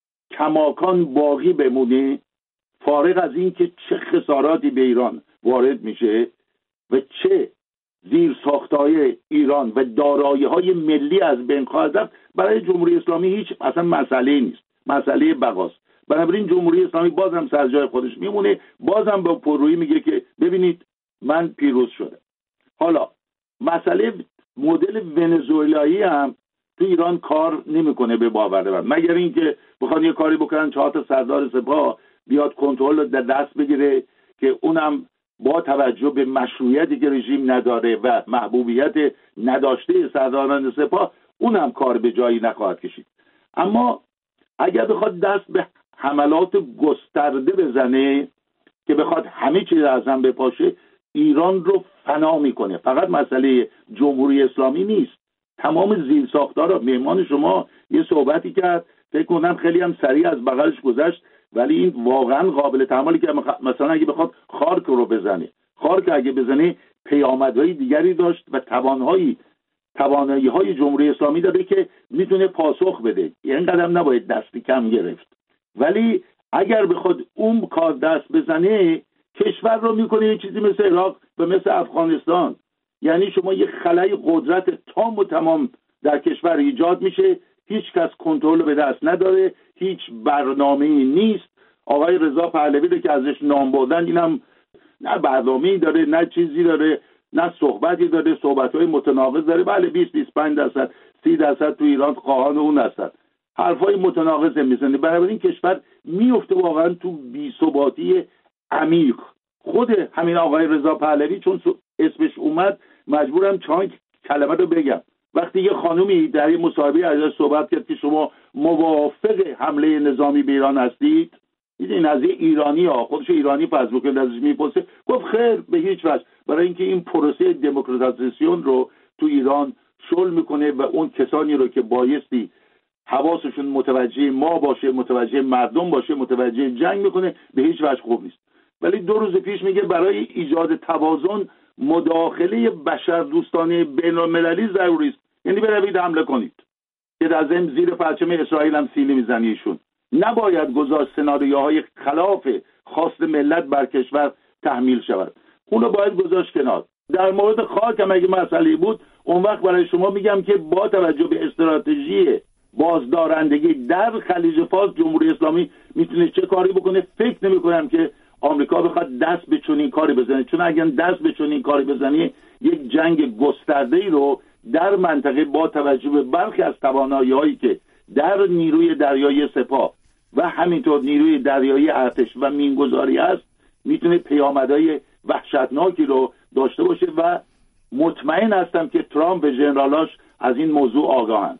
کماکان باقی بمونه، فارغ از این که چه خساراتی به ایران وارد میشه و چه زیر ساختای ایران و دارایی‌های ملی از بین خواهد رفت، برای جمهوری اسلامی هیچ اصلا مسئله نیست، مسئله بقاست. بنابراین جمهوری اسلامی بازم سر جای خودش میمونه، بازم با پررویی میگه که ببینید من پیروز شدم. حالا مسئله مدل ونزوئلایی هم تو ایران کار نمیکنه به باور من، مگر اینکه بخوان یه کاری بکنن چهار تا سردار سپاه بیاد کنترل رو در دست بگیره که اونم با توجه به مشروعیتی که رژیم نداره و محبوبیت نداشته سرداران سپاه اونم کار به جایی نخواهد کشید. اما اگر بخواد دست به حملات گسترده بزنه که بخواد همه چیز از هم بپاشه، ایران رو فنا میکنه. فقط مسئله جمهوری اسلامی نیست، تمام زیر ساختارا. مهمان شما یه صحبتی کرد، فکر کنم خیلی هم سریع از بغلش گذشت، ولی این واقعا قابل تحملی که مثلا اگه بخواد خارک رو بزنه، خارک اگه بزنه پیامدهای دیگری داشت و توانایی توانایی های جمهوری اسلامی داره که میتونه پاسخ بده. این قدم نباید دستی کم گرفت، ولی اگر بخواد اون کار دست بزنه کشور رو میکنه یه چیزی مثل عراق و مثل افغانستان. یعنی شما یه خلای قدرت تام و تمام در کشور ایجاد میشه، هیچ کس کنترل به دست نداره، هیچ برنامه‌ای نیست. آقای رضا پهلوی رو که ازش نام بردن، اینم نه برنامه‌ای داره، نه چیزی داره، نه صحبتی داره، صحبت‌های متناقض داره. بله بیست بیست و پنج درصد سی درصد تو ایران خواهان اون هستن، حرفای متناقض میزنه. برای این کشور میفته واقعا تو بی‌ثباتی عمیق. خود همین آقای رضا پهلوی چون اسمش اومد مجبورم چند کلمه رو بگم. وقتی یه خانومی در این مصاحبه ازش صحبت کرد که شما موافق حمله نظامی به ایران هستید، این از ایرانی ها، خودش ایرانی فرض بکنید، ازش میپرسه، گفت خیر به هیچ وجه، برای اینکه این پروسه دموکراتیزاسیون رو تو ایران شل میکنه و اون کسانی رو که بایستی حواسشون متوجه ما باشه، متوجه مردم باشه، متوجه جنگ میکنه، به هیچ وجه خوب نیست. ولی دو روز پیش میگه برای ایجاد توازن مداخله بشر دوستانه بین المللی ضروری است، یعنی بروید حمله کنید که در ضمن زیر پرچم اسرائیل هم سیلی میزنی ایشون. نباید گذاشت سناریوهای خلاف خواست ملت بر کشور تحمیل شود، اونو باید گذاشت کنار. در مورد خاک هم اگه مسئله بود، اون وقت برای شما میگم که با توجه به استراتژی بازدارندگی در خلیج فارس جمهوری اسلامی میتونه چه کاری بکنه. فکر نمی کنم که آمریکا بخواد دست به چنین کاری بزنه، چون اگر دست به چنین کاری بزنه یک جنگ گسترده‌ای رو در منطقه با توجه به برخی از توانایی‌هایی که در نیروی دریایی سپاه و همینطور نیروی دریایی ارتش و مینگذاری است میتونه پیامدهای وحشتناکی رو داشته باشه و مطمئن هستم که ترامپ و ژنرالاش از این موضوع آگاهند.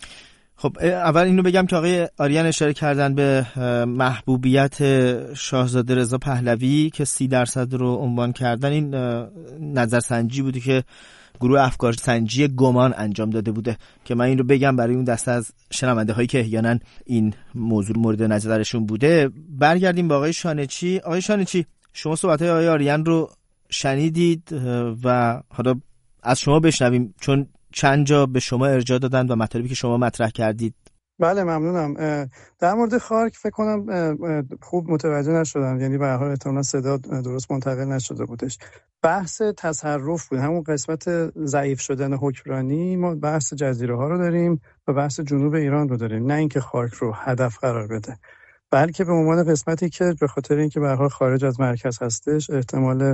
خب اول اینو بگم که آقای آریان اشاره کردن به محبوبیت شاهزاده رضا پهلوی که سی درصد رو عنوان کردن. این نظرسنجی بودی که گروه افکار سنجی گمان انجام داده بوده که من این رو بگم برای اون دسته از شنونده هایی که احیانا این موضوع مورد نظرشون بوده. برگردیم با آقای شانچی. آقای شانچی، شما صحبت های آقای آریان رو شنیدید و حالا از شما بشنویم، چون چند جا به شما ارجاع دادن و مطالبی که شما مطرح کردید. بله ممنونم. در مورد خارک فکر کنم خوب متوجه نشدم، یعنی به هر حال احتمالاً صدا درست منتقل نشده بودش. بحث تصرف بود، همون قسمت ضعیف شدن حکمرانی. ما بحث جزیره ها رو داریم و بحث جنوب ایران رو داریم، نه اینکه خارک رو هدف قرار بده، بلکه به عنوان قسمتی که به خاطر اینکه به هر حال خارج از مرکز هستش احتمال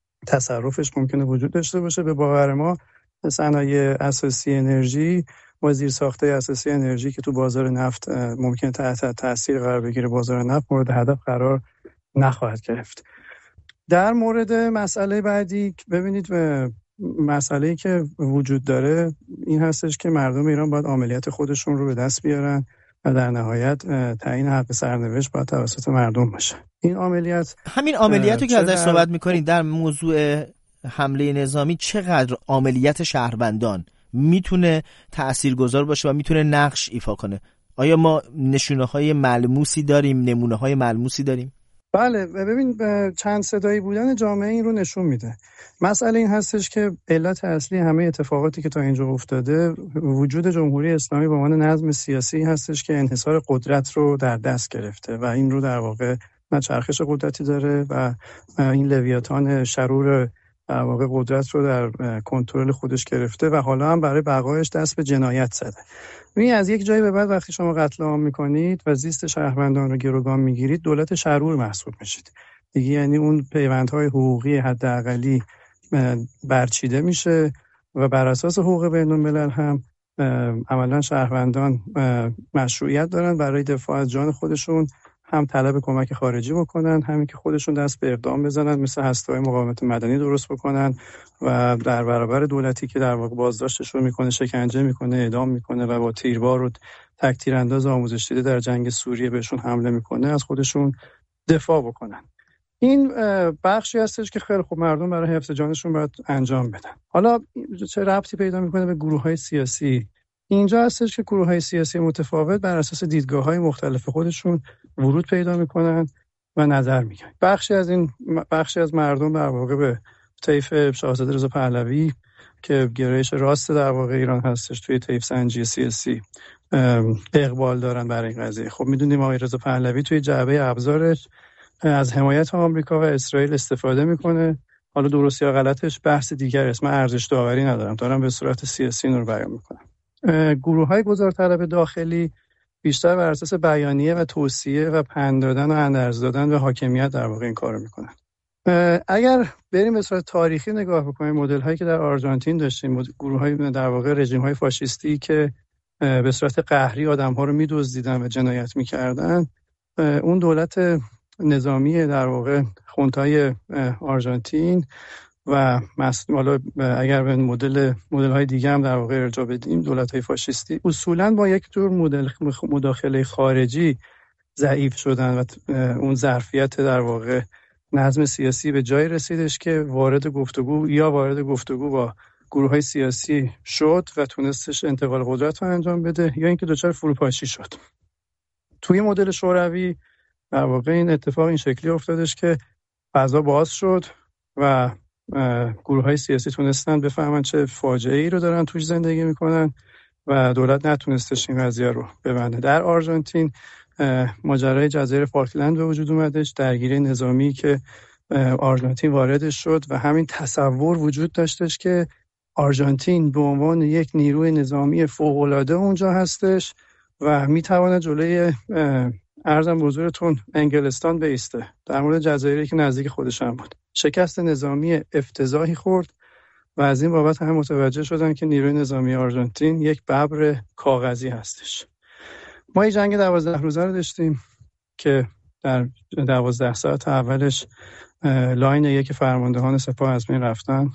تصرفش ممکنه وجود داشته باشه. به باور ما صنایع اساسی انرژی و زیرساخت‌های اساسی انرژی که تو بازار نفت ممکن تحت تاثیر قرار بگیره، بازار نفت مورد هدف قرار نخواهد گرفت. در مورد مسئله بعدی ببینید، مسئله‌ای که وجود داره این هستش که مردم ایران باید عملیات خودشون رو به دست بیارن و در نهایت تعیین حق سرنوشت باید توسط مردم باشه. این عملیات همین عملیاتو که ازش صحبت می‌کنید در موضوع حمله نظامی، چقدر عملیات شهروندان میتونه تاثیرگذار باشه و میتونه نقش ایفا کنه؟ آیا ما نشونه‌های ملموسی داریم، نمونه‌های ملموسی داریم؟ بله، ببین چند صدایی بودن جامعه این رو نشون میده. مسئله این هستش که علت اصلی همه اتفاقاتی که تا اینجا افتاده وجود جمهوری اسلامی به عنوان نظم سیاسی هستش که انحصار قدرت رو در دست گرفته و این رو در واقع نه چرخش قدرتی داره و این لویاتان شرور در واقع قدرت رو در کنترل خودش گرفته و حالا هم برای بقایش دست به جنایت زده. این از یک جایی به بعد وقتی شما قتل عام میکنید و زیست شهروندان رو گروگان میگیرید، دولت شرور محسوب میشید دیگه. یعنی اون پیوندهای حقوقی حداقلی برچیده میشه و بر اساس حقوق بین الملل هم عملا شهروندان مشروعیت دارن برای دفاع از جان خودشون، هم طلب کمک خارجی بکنن، همین که خودشون دست به اقدام بزنن، مثل هسته‌های مقاومت مدنی درست بکنن و در برابر دولتی که در واقع بازداشتشون میکنه، شکنجه میکنه، اعدام میکنه و با تیربار و تک تیرانداز آموزش دیده در جنگ سوریه بهشون حمله میکنه، از خودشون دفاع بکنن. این بخشی هستش که خیلی خوب مردم برای حفظ جانشون باید انجام بدن. حالا چه ربطی پیدا میکنه به گروه‌های سیاسی؟ اینجا هستش که گروه‌های سیاسی متفاوت بر اساس دیدگاه‌های مختلف خودشون ورود پیدا میکنن و نظر میگن. بخشی از این بخشی از مردم در واقع به طیف شاهزاده رضا پهلوی که گرایش راست در واقع ایران هستش توی طیف سنجی سیاسی اقبال دارن برای این قضیه. خب میدونیم آقای رضا پهلوی توی جعبه ابزارش از حمایت آمریکا و اسرائیل استفاده میکنه. حالا درست یا غلطش بحث دیگر است، من ارزش داوری ندارم، دارم به صورت سیاسی رو بیان میکنم. گروه‌های گذارطلب داخلی بیشتر بر اساس بیانیه و توصیه و پند دادن و اندرز دادن و حاکمیت در واقع این کارو میکنن. اگر بریم به صورت تاریخی نگاه بکنیم، مدل هایی که در آرژانتین داشتیم، گروه های در واقع رژیم های فاشیستی که به صورت قهری آدم ها رو میدزدیدن و جنایت میکردن، اون دولت نظامی در واقع خونتای آرژانتین و مثلا اگر به مدل مدل های دیگه هم در واقع ارجاع بدیم، دولت های فاشیستی اصولا با یک جور مدل مداخله خارجی ضعیف شدن و اون ظرفیت در واقع نظم سیاسی به جای رسیدش که وارد گفتگو یا وارد گفتگو با گروه های سیاسی شد و تونستش انتقال قدرت رو انجام بده، یا اینکه دچار فروپاشی شد. توی مدل شوروی در واقع این اتفاق این شکلی افتادش که فضا باز شد و گروه های سیاسی تونستن بفهمن چه فاجعه ای رو دارن توش زندگی میکنن و دولت نتونستش این قضیه رو ببنده. در آرژانتین ماجرای جزایر فالکلند به وجود اومدش، درگیری نظامی که آرژانتین واردش شد و همین تصور وجود داشتش که آرژانتین به عنوان یک نیروی نظامی فوق‌العاده اونجا هستش و میتواند جلوی عرضم حضورتون انگلستان بایسته. در مورد جزایری که نزدیک خودش هم بود، شکست نظامی افتضاحی خورد و از این بابت هم متوجه شدن که نیروی نظامی آرژانتین یک ببر کاغذی هستش. ما این جنگ دوازده روزه رو داشتیم که در دوازده ساعت اولش لاین یک فرماندهان سپاه از بین رفتن،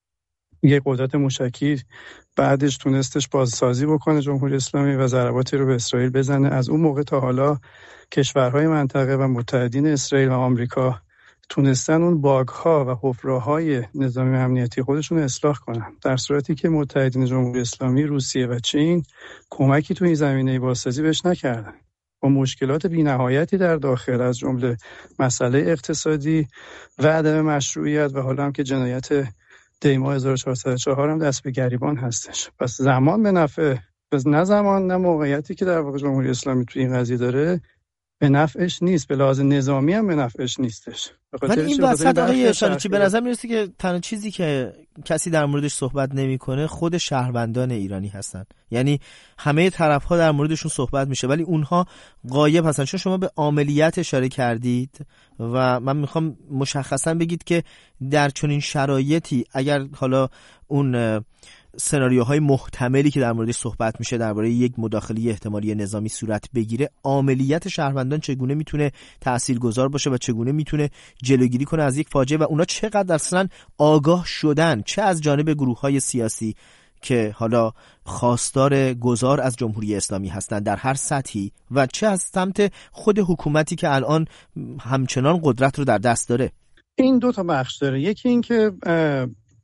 یک قدرت موشکی بعدش تونستش بازسازی بکنه جمهوری اسلامی و ضرباتی رو به اسرائیل بزنه. از اون موقع تا حالا کشورهای منطقه و متحدین اسرائیل و آمریکا تونستن اون باگ‌ها و حفره‌های نظامی امنیتی خودشون اصلاح کنن، در صورتی که متحدین جمهوری اسلامی روسیه و چین کمکی تو این زمینه بازسازی بهش نکردن. با مشکلات بی‌نهایتی در داخل از جمله مسئله اقتصادی و عدم مشروعیت و حالا هم که جنایت دیما هزار و چهارصد و چهار هم دست به گریبان هستش. پس زمان به نفع، پس نه زمان نه موقعیتی که در واقع جمهوری اسلامی توی این قضیه داره به نفعش نیست، به لحاظ نظامی هم به نفعش نیستش. ولی این وسط آقای شانچی به نظر میرسه که تنها چیزی که کسی در موردش صحبت نمیکنه خود شهروندان ایرانی هستن. یعنی همه طرف‌ها در موردشون صحبت میشه ولی اونها غایب هستن. چون شما به عملیات اشاره کردید و من میخوام مشخصا بگید که در چنین شرایطی اگر حالا اون سناریوهای محتملی که در موردش صحبت میشه درباره یک مداخله احتمالی نظامی صورت بگیره، عملیات شهروندان چگونه میتونه تاثیرگذار باشه و چگونه میتونه جلوگیری کنه از یک فاجعه و اونا چقدر اصلا آگاه شدن، چه از جانب گروه‌های سیاسی که حالا خواستار گذار از جمهوری اسلامی هستند در هر سطحی و چه از سمت خود حکومتی که الان همچنان قدرت رو در دست داره. این دو تا بخش داره. یکی این که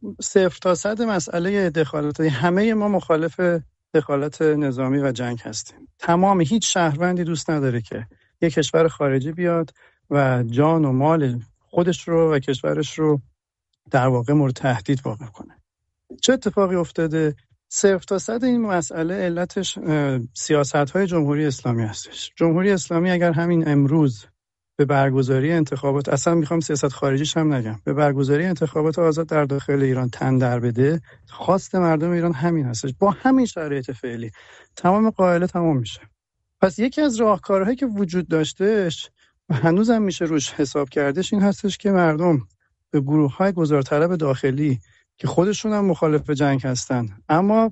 صفر تا صد مسئله دخالت، همه ما مخالف دخالت نظامی و جنگ هستیم. تمام هیچ شهروندی دوست نداره که یک کشور خارجی بیاد و جان و مال خودش رو و کشورش رو در واقع مورد تهدید واقع کنه. چه اتفاقی افتاده؟ صفر تا صد این مسئله علتش سیاست‌های جمهوری اسلامی هستش. جمهوری اسلامی اگر همین امروز به برگزاری انتخابات، اصلا میخوام سیاست خارجیش هم نگم، به برگزاری انتخابات آزاد در داخل ایران تن در بده، خواست مردم ایران همین هستش. با همین شرایط فعلی تمام قائله تمام میشه. پس یکی از راهکارهایی که وجود داشتهش و هنوزم میشه روش حساب کردش این هستش که مردم به گروه‌های گذارطلب داخلی که خودشون هم مخالف جنگ هستن اما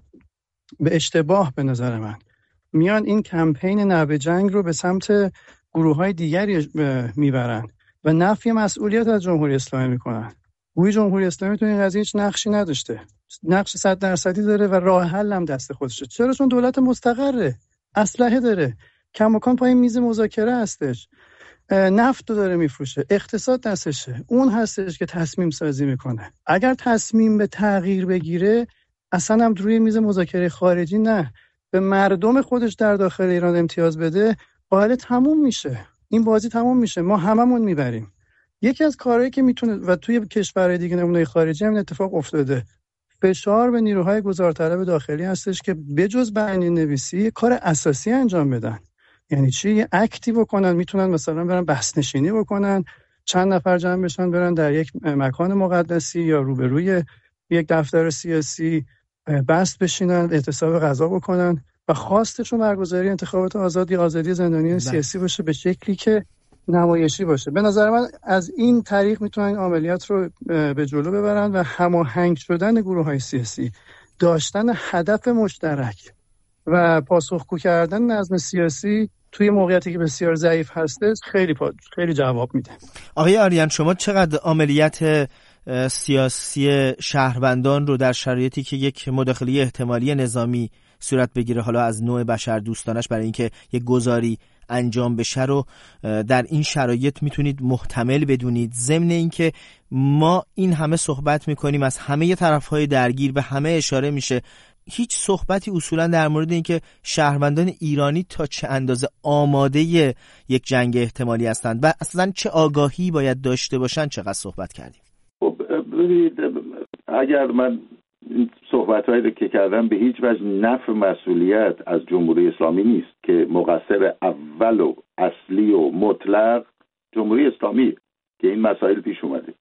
به اشتباه به نظر من میان این کمپین نه به جنگ رو به سمت گروه‌های دیگری میبرن و نفی مسئولیت از جمهوری اسلامی میکنن. گویی جمهوری اسلامی تو این قضیه هیچ نقشی نداشته، نقش صد درصدی داره و راه حل هم دست خودشه. چرا؟ چون دولت مستقره، اسلحه داره، کماکان پای میز مذاکره هستش، نفت رو داره میفروشه، اقتصاد دستشه، اون هستش که تصمیم سازی میکنه. اگر تصمیم به تغییر بگیره اصلا هم روی میز مذاکره خارجی نه، به مردم خودش در داخل ایران امتیاز بده، حالا تموم میشه، این بازی تموم میشه، ما هممون میبریم. یکی از کارهایی که میتونه و توی کشورهای دیگه نمونه خارجی هم اتفاق افتاده، فشار به نیروهای گذارطلب داخلی هستش که بجز بیانیه‌نویسی کار اساسی انجام بدن. یعنی چی؟ یه اکتی بکنن، میتونن مثلا برن بحث نشینی بکنن، چند نفر جمع بشن برن در یک مکان مقدسی یا روبروی یک دفتر سیاسی بحث بشینن، اعتصاب غذا بکنن و خواستشون برگزاری انتخابات آزاد یا آزادی زندانیان سیاسی باشه به شکلی که نمایشی باشه. به نظر من از این طریق میتونن این عملیات رو به جلو ببرن و هماهنگ شدن گروه‌های سیاسی، داشتن هدف مشترک و پاسخگو کردن نظم سیاسی توی موقعیتی که بسیار ضعیف هسته خیلی پا... خیلی جواب میده. آقای آریان، شما چقدر عملیات سیاسی شهروندان رو در شرایطی که یک مداخله احتمالی نظامی صورت بگیره، حالا از نوع بشر دوستانش برای اینکه یک گذاری انجام بشه، رو در این شرایط میتونید محتمل بدونید؟ ضمن اینکه ما این همه صحبت میکنیم، از همه طرفهای درگیر به همه اشاره میشه، هیچ صحبتی اصولا در مورد اینکه شهروندان ایرانی تا چه اندازه آماده یک جنگ احتمالی هستند و اصلا چه آگاهی باید داشته باشن چقدر صحبت کردیم؟ خب ببینید، اگر من این صحبت‌هایی رو که کردم به هیچ وجه نفی مسئولیت از جمهوری اسلامی نیست که مقصر اول و اصلی و مطلق جمهوری اسلامی که این مسائل پیش اومده،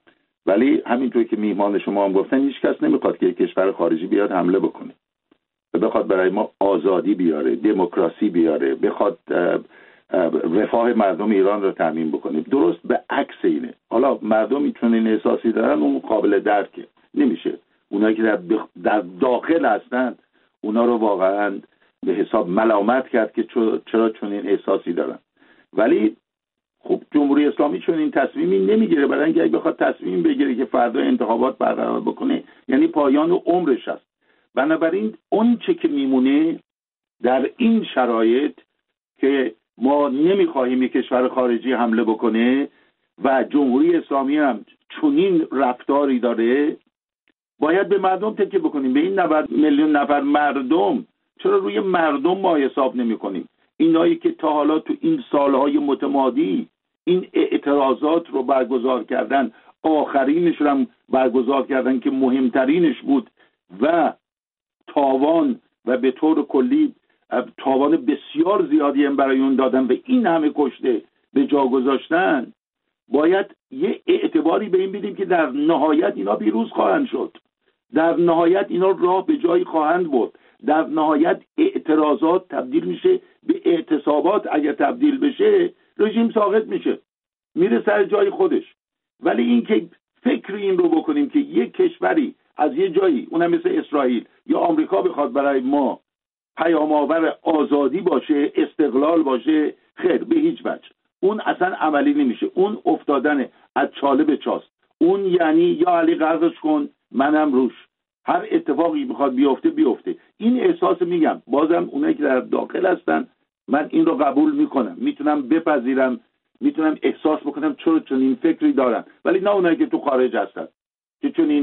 ولی همینطور که میهمان شما هم گفتن هیچ کس نمیخواد که یک کشور خارجی بیاد حمله بکنه و بخواد برای ما آزادی بیاره، دموکراسی بیاره، بخواد رفاه مردم ایران رو تامین بکنه. درست به عکس اینه. حالا مردم میتونن این احساسی دارن، اون قابل درکه، نمیشه اونایی که در, در داخل هستن اونا رو واقعا به حساب ملامت کرد که چرا چون این احساسی دارن. ولی خب جمهوری اسلامی چون این تصمیمی نمیگیره، برای اینکه اگه بخواد تصمیم بگیره که فردا انتخابات برقرار بکنه یعنی پایان و عمرش است. بنابراین اون چه که میمونه در این شرایط که ما نمیخواهیم یک کشور خارجی حمله بکنه و جمهوری اسلامی هم چنین رفتاری داره، باید به مردم تکیه بکنیم، به این نود میلیون نفر مردم. چرا روی مردم ما حساب نمی کنیم؟ اینایی که تا حالا تو این سالهای متمادی این اعتراضات رو برگزار کردن، آخرینش رو هم برگزار کردن که مهمترینش بود و تاوان و به طور کلی تاوان بسیار زیادی هم برای اون دادن و این همه کشته به جا گذاشتن، باید یه اعتباری به این بدیم که در نهایت اینا پیروز خواهند شد، در نهایت اینا راه به جایی خواهند برد، در نهایت اعتراضات تبدیل میشه به اعتصابات، اگر تبدیل بشه رژیم ساقط میشه، میره سر جای خودش. ولی این که فکر این رو بکنیم که یک کشوری از یه جایی، اونم مثل اسرائیل یا آمریکا، بخواد برای ما پیام آور آزادی باشه، استقلال باشه، خیر، به هیچ وجه اون اصلا عملی نمیشه. اون افتادن از چاله به چاست. اون یعنی یا علی غرضش کن منم روش، هر اتفاقی میخواد بیفته بیفته. این احساس، میگم بازم اونایی که در داخل هستن، من این رو قبول میکنم، میتونم بپذیرم، میتونم احساس بکنم چرا چون این فکری دارن، ولی نه اونایی که تو خارج هستن که چون این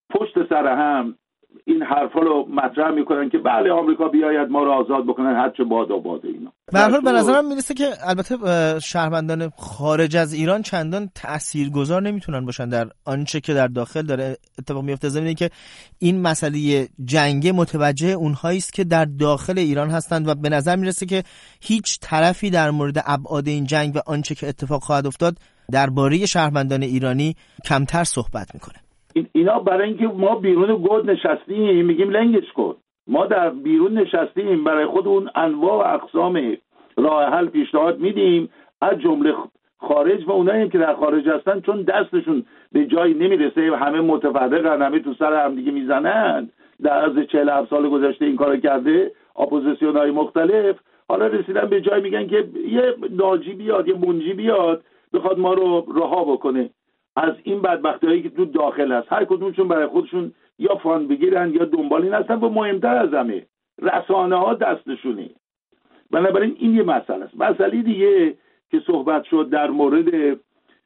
پشت سر هم این حرفا رو مطرح میکنن که بله آمریکا بیاید ما رو آزاد بکنن، هرچه باد و باد اینا. به هر حال به نظرم میرسه که البته شهروندان خارج از ایران چندان تاثیرگذار نمیتونن باشن در آنچه که در داخل داره اتفاق میفته، زمینه که این مسئله جنگ متوجه اونهایی است که در داخل ایران هستند و به نظر میرسه که هیچ طرفی در مورد ابعاد این جنگ و آنچه که اتفاق خواهد افتاد درباره شهروندان ایرانی کمتر صحبت میکنه. اینا برای اینکه ما بیرون گود نشستیم میگیم لنگش کن، ما در بیرون نشستیم برای خود اون انواع و اقسام راه حل پیشنهاد میدیم، از جمله خارج و اونایی که در خارج هستن چون دستشون به جایی نمیرسه، همه متفرقن، همه تو سر هم دیگه میزنن، در از چهل و هفت سال گذشته این کارو کرده اپوزیسیون‌های مختلف، حالا رسیدن به جای میگن که یه ناجی بیاد، یه منجی بیاد بخواد ما رو رها بکنه از این بدبختی‌هایی که تو داخل هست. هر کدومشون برای خودشون یا فان بگیرن یا دنبال این هستن و مهمتر از همه رسانه‌ها دستشونه. بنابراین این یه مسئله است. مسئله دیگه که صحبت شد در مورد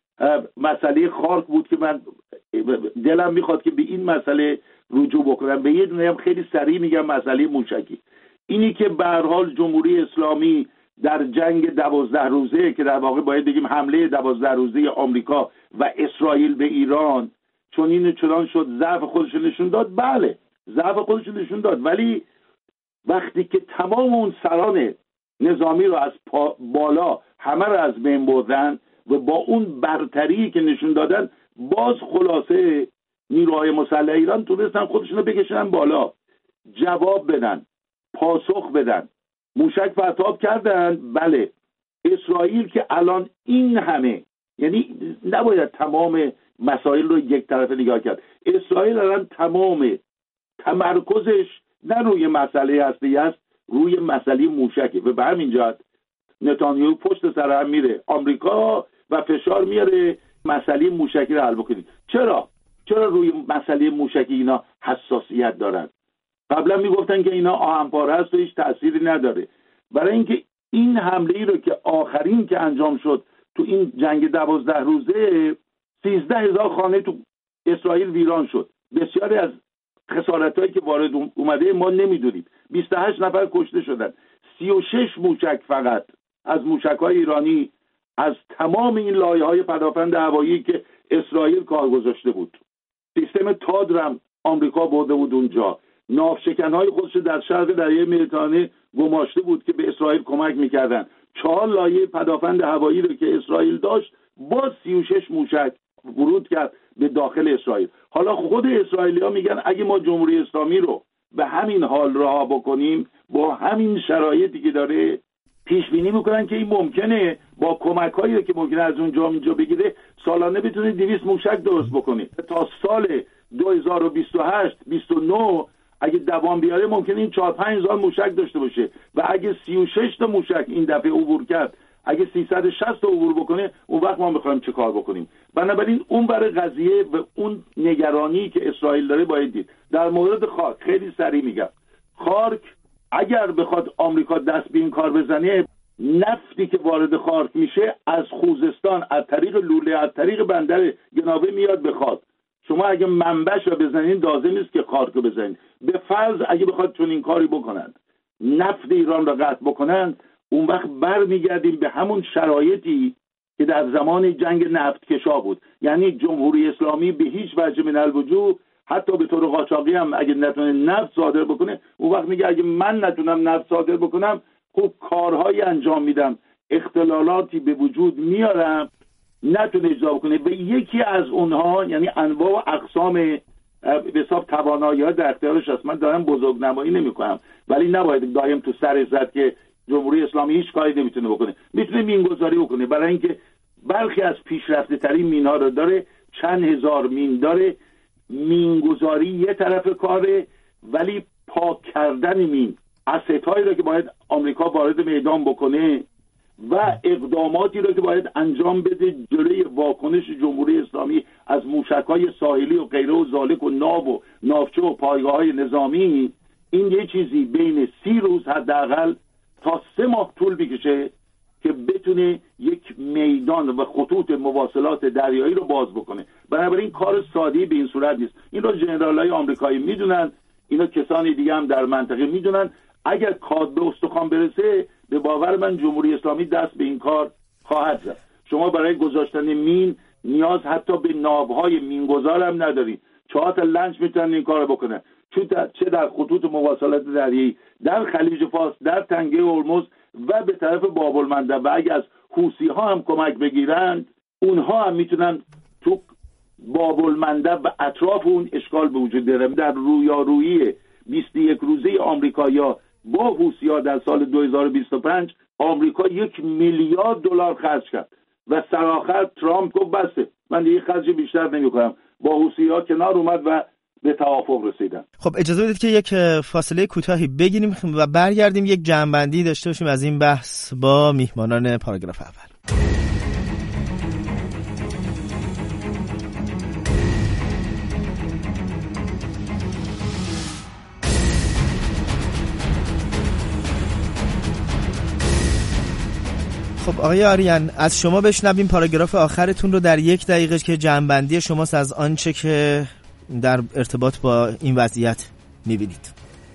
مسئله خارک بود که من دلم میخواد که به این مسئله رجوع بکنم. به یه دونه هم خیلی سریع میگم مسئله موشکی. اینی که به هر حال جمهوری اسلامی در جنگ دوازده روزه که در واقع باید بگیم حمله دوازده روزه آمریکا و اسرائیل به ایران چون این چنان شد ضعف خودش نشون داد، بله ضعف خودش نشون داد، ولی وقتی که تمام اون سران نظامی رو از بالا همه رو از بین بردن و با اون برتری که نشون دادن باز خلاصه نیروهای مسلح ایران تونستن خودشون رو بکشن بالا، جواب بدن، پاسخ بدن، موشک پرتاب کردن. بله اسرائیل که الان این همه، یعنی نباید تمام مسائل رو یک طرفه نگاه کرد، اسرائیل الان تمام تمرکزش نه روی مسئله هستی است، روی مسئله موشکه و به همین جهت نتانیاهو پشت سر هم میره آمریکا و فشار میاره مسئله موشکی رو حل بکنید. چرا؟ چرا روی مسئله موشکی اینا حساسیت دارن؟ قبلا میگفتن که اینا آهن‌پاره است و هیچ تأثیری نداره. برای اینکه این حمله ای رو که آخرین که انجام شد تو این جنگ دوازده روزه، سیزده هزار خانه تو اسرائیل ویران شد. بسیاری از خسارتایی که وارد اومده ما نمیدونیم. بیست و هشت نفر کشته شدن. سی و شش موشک فقط از موشک‌های ایرانی از تمام این لایه‌های پدافند هوایی که اسرائیل کار گذاشته بود. سیستم تاد رو آمریکا برده بود اونجا. ناوشکن‌های خودش در شرق دریای مدیترانه گماشته بود که به اسرائیل کمک می‌کردن. چهار لایه پدافند هوایی رو که اسرائیل داشت با سی و شش موشک ورود کرد به داخل اسرائیل. حالا خود اسرائیلی‌ها میگن اگه ما جمهوری اسلامی رو به همین حال رها بکنیم با همین شرایطی که داره، پیش بینی میکنن که این ممکنه با کمک‌هایی که ممکنه از اونجا اینجا بگیره سالانه بتونه دویست موشک درست بکنه. تا سال دو هزار و بیست و هشت بیست و نه اگه دوام بیاره ممکنه این چهار پنج هزار موشک داشته باشه و اگه سی و شش تا موشک این دفعه عبور کرد، اگه سیصد و شصت تا عبور بکنه، اون وقت ما می‌خوایم چه کار بکنیم. بنابراین اون برای قضیه و اون نگرانی که اسرائیل داره باید دید. در مورد خارک خیلی سریع میگم، خارک اگر بخواد آمریکا دست به این کار بزنه، نفتی که وارد خارک میشه از خوزستان از طریق لوله از طریق بندر گناوه میاد بخواد. شما اگه منبعش رو بزنین لازم نیست که خارک رو بزنین. به فرض اگه بخواد چون این کاری بکنن، نفت ایران رو قطع بکنن، اون وقت برمیگردیم به همون شرایطی که در زمان جنگ نفت کشا بود. یعنی جمهوری اسلامی به هیچ وجه من الوجود حتی به طور قاچاقی هم اگه نتونه نفت صادر بکنه، اون وقت میگه اگه من نتونم نفت صادر بکنم خب کارهایی انجام میدم، اختلالاتی به وجود میارم، نتونه اجرا بکنه. و یکی از اونها یعنی انواع و اقسام به حساب توانایی‌ها در اختیارش هست. من دارم بزرگنمایی نمی‌کنم، ولی نباید دایم تو سر زد که جمهوری اسلامی هیچ کاری نمیتونه بکنه. میتونه مینگذاری بکنه، برای اینکه برخی از پیشرفته ترین مین‌ها رو داره، چند هزار مین داره. مینگذاری یه طرف کاره، ولی پاک کردن مین، اسیدهایی رو که باید آمریکا وارد میدان بکنه و اقداماتی رو که باید انجام بده جلوی واکنش جمهوری اسلامی از موشک‌های ساحلی و غیره و زالک و ناو و ناوچه و پایگاه‌های نظامی، این یه چیزی بین سی روز حداقل تا سه ماه طول بکشه که بتونه یک میدان و خطوط مواصلات دریایی رو باز بکنه. بنابراین کار ساده‌ای به این صورت نیست. این رو ژنرال‌های آمریکایی میدونن، اینا کسانی دیگه هم در منطقه میدونن. اگر کاد به استخوان برسه، به باور من جمهوری اسلامی دست به این کار خواهد زد. شما برای گذاشتن مین نیاز حتی به ناوهای مینگذار هم ندارید. چهار تا لنچ میتونن این کارو بکنن، چه در خطوط مواصلات دریایی، در خلیج فارس، در تنگه هرمز و به طرف باب المندب. و اگه از حوثی ها هم کمک بگیرند، اونها هم میتونن تو باب المندب و اطراف اون اشکال به وجود بیاره. در رویارویی بیست و یک روزه آمریکایی‌ها با حوثی‌ها در سال دو هزار و بیست و پنج آمریکا یک میلیارد دلار خرج کرد و سرآخر ترامپ گفت بسه، من دیگه خرج بیشتر نمی‌کنم. با حوثی‌ها کنار اومد و به توافق رسیدن. خب اجازه بدید که یک فاصله کوتاهی بگیریم و برگردیم یک جمع‌بندی داشته باشیم از این بحث با میهمانان پاراگراف اول. خب آقای آریان، از شما بشنویم پاراگراف آخرتون رو در یک دقیقه که جمع‌بندی شماست از آنچه که در ارتباط با این وضعیت می‌بینید.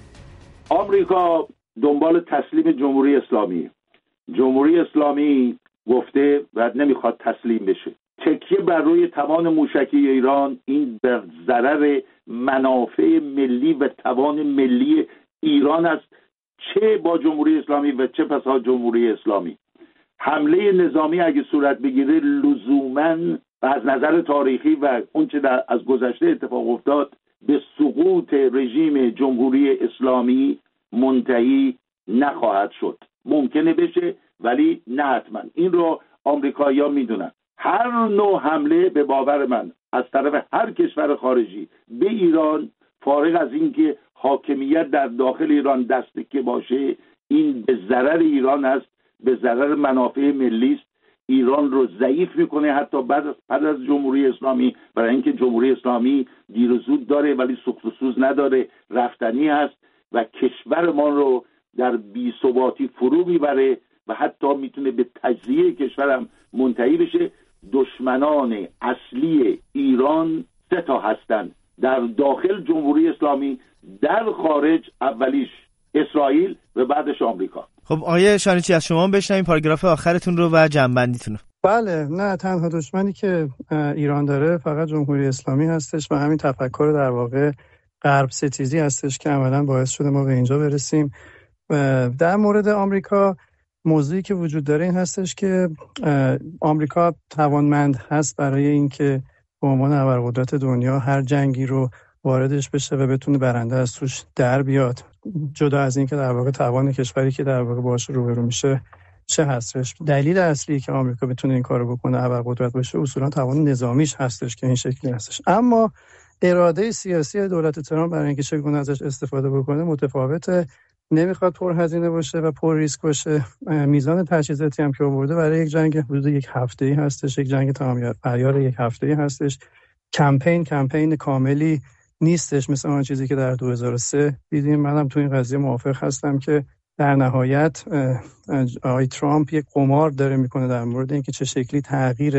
آمریکا دنبال تسلیم جمهوری اسلامی. جمهوری اسلامی گفته و نمیخواد تسلیم بشه. تکیه بر روی توان موشکی ایران این به ضرر منافع ملی و توان ملی ایران است، چه با جمهوری اسلامی و چه پس از جمهوری اسلامی. حمله نظامی اگه صورت بگیره لزوماً و از نظر تاریخی و اون چه در از گذشته اتفاق افتاد به سقوط رژیم جمهوری اسلامی منتهی نخواهد شد. ممکنه بشه ولی نه حتما. این رو آمریکایی‌ها میدونن. هر نوع حمله به باور من از طرف هر کشور خارجی به ایران، فارغ از اینکه حاکمیت در داخل ایران دست که باشه، این به ضرر ایران است، به ضرر منافع ملی است. ایران رو ضعیف میکنه حتی بعد از بعد از جمهوری اسلامی، برای اینکه جمهوری اسلامی دیر و زود داره ولی سوخت و سوز نداره، رفتنی هست و کشورمان رو در بی‌ثباتی فرو میبره و حتی میتونه به تجزیه کشورم منتهی بشه. دشمنان اصلی ایران سه تا هستند در داخل جمهوری اسلامی، در خارج اولیش اسرائیل و بعدش آمریکا. خب آقای شانچی، از شما بشنویم پاراگراف آخرتون رو و جنبندیتون رو. بله، نه تنها دشمنی که ایران داره فقط جمهوری اسلامی هستش و همین تفکر در واقع غرب ستیزی هستش که عملاً باعث شده ما به اینجا برسیم. در مورد آمریکا موضوعی که وجود داره این هستش که آمریکا توانمند هست برای اینکه به عنوان ابرقدرت دنیا هر جنگی رو واردش بشه و بتونه برنده از توش در بیاد، جدا از این که در واقع توان کشوری که در واقع باهاش روبرو میشه چه هستش. دلیل اصلی که آمریکا بتونه این کارو بکنه، ابرقدرت باشه، اصولا توان نظامیش هستش که این شکلی هستش. اما اراده سیاسی دولت ترامپ برای اینکه چگونه ازش استفاده بکنه متفاوته. نمیخواد پرهزینه باشه و پر ریسک باشه. میزان تجهیزاتی هم که آورده برای یک جنگ حدود یک هفته‌ای هستش، یک جنگ تمام عیار یک هفته‌ای هستش. کمپین کمپین کاملی نیستش مثل اون چیزی که در دو هزار و سه دیدیم. منم تو این قضیه موافق هستم که در نهایت آقای ترامپ یک قمار داره میکنه در مورد اینکه چه شکلی تغییر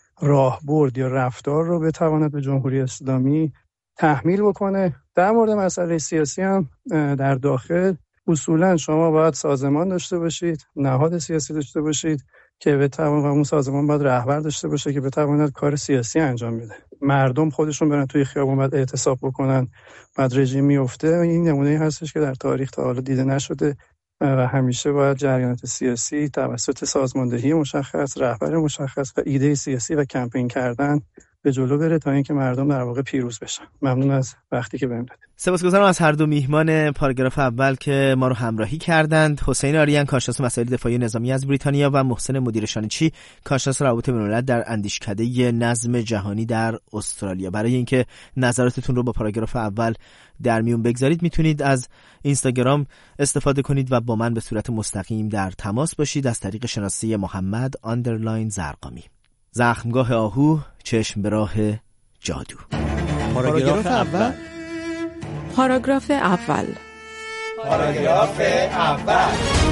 راهبرد یا رفتار رو بتواند به جمهوری اسلامی تحمیل بکنه. در مورد مسئله سیاسی هم در داخل اصولا شما باید سازمان داشته باشید، نهاد سیاسی داشته باشید که بتواند، و اون سازمان باید رهبر داشته باشه که بتواند کار سیاسی انجام بده. مردم خودشون برن توی خیابون بعد اعتصاب بکنن، بعد رژیم میفته. این نمونه‌ای هستش که در تاریخ تا حالا دیده نشده و همیشه باید جریانات سیاسی توسط سازماندهی مشخص، رهبر مشخص و ایده سیاسی و کمپین کردن به جلو بره تا اینکه مردم در واقع پیروز بشن. ممنون از وقتی که بهم دادید. سپاسگزارم از هر دو میهمان پاراگراف اول که ما رو همراهی کردند. حسین آریان، کارشناس مسائل دفاعی نظامی از بریتانیا و محسن مدیر شانچی، کارشناس روابط بین‌الملل در اندیشکده نظم جهانی در استرالیا. برای اینکه نظراتتون رو با پاراگراف اول در میون بگذارید میتونید از اینستاگرام استفاده کنید و با من به صورت مستقیم در تماس باشید از طریق شناسه محمد آندرلاین زرقامی. زخمگاه آهو، چشم به راه جادو. پاراگراف اول. پاراگراف اول. پاراگراف اول.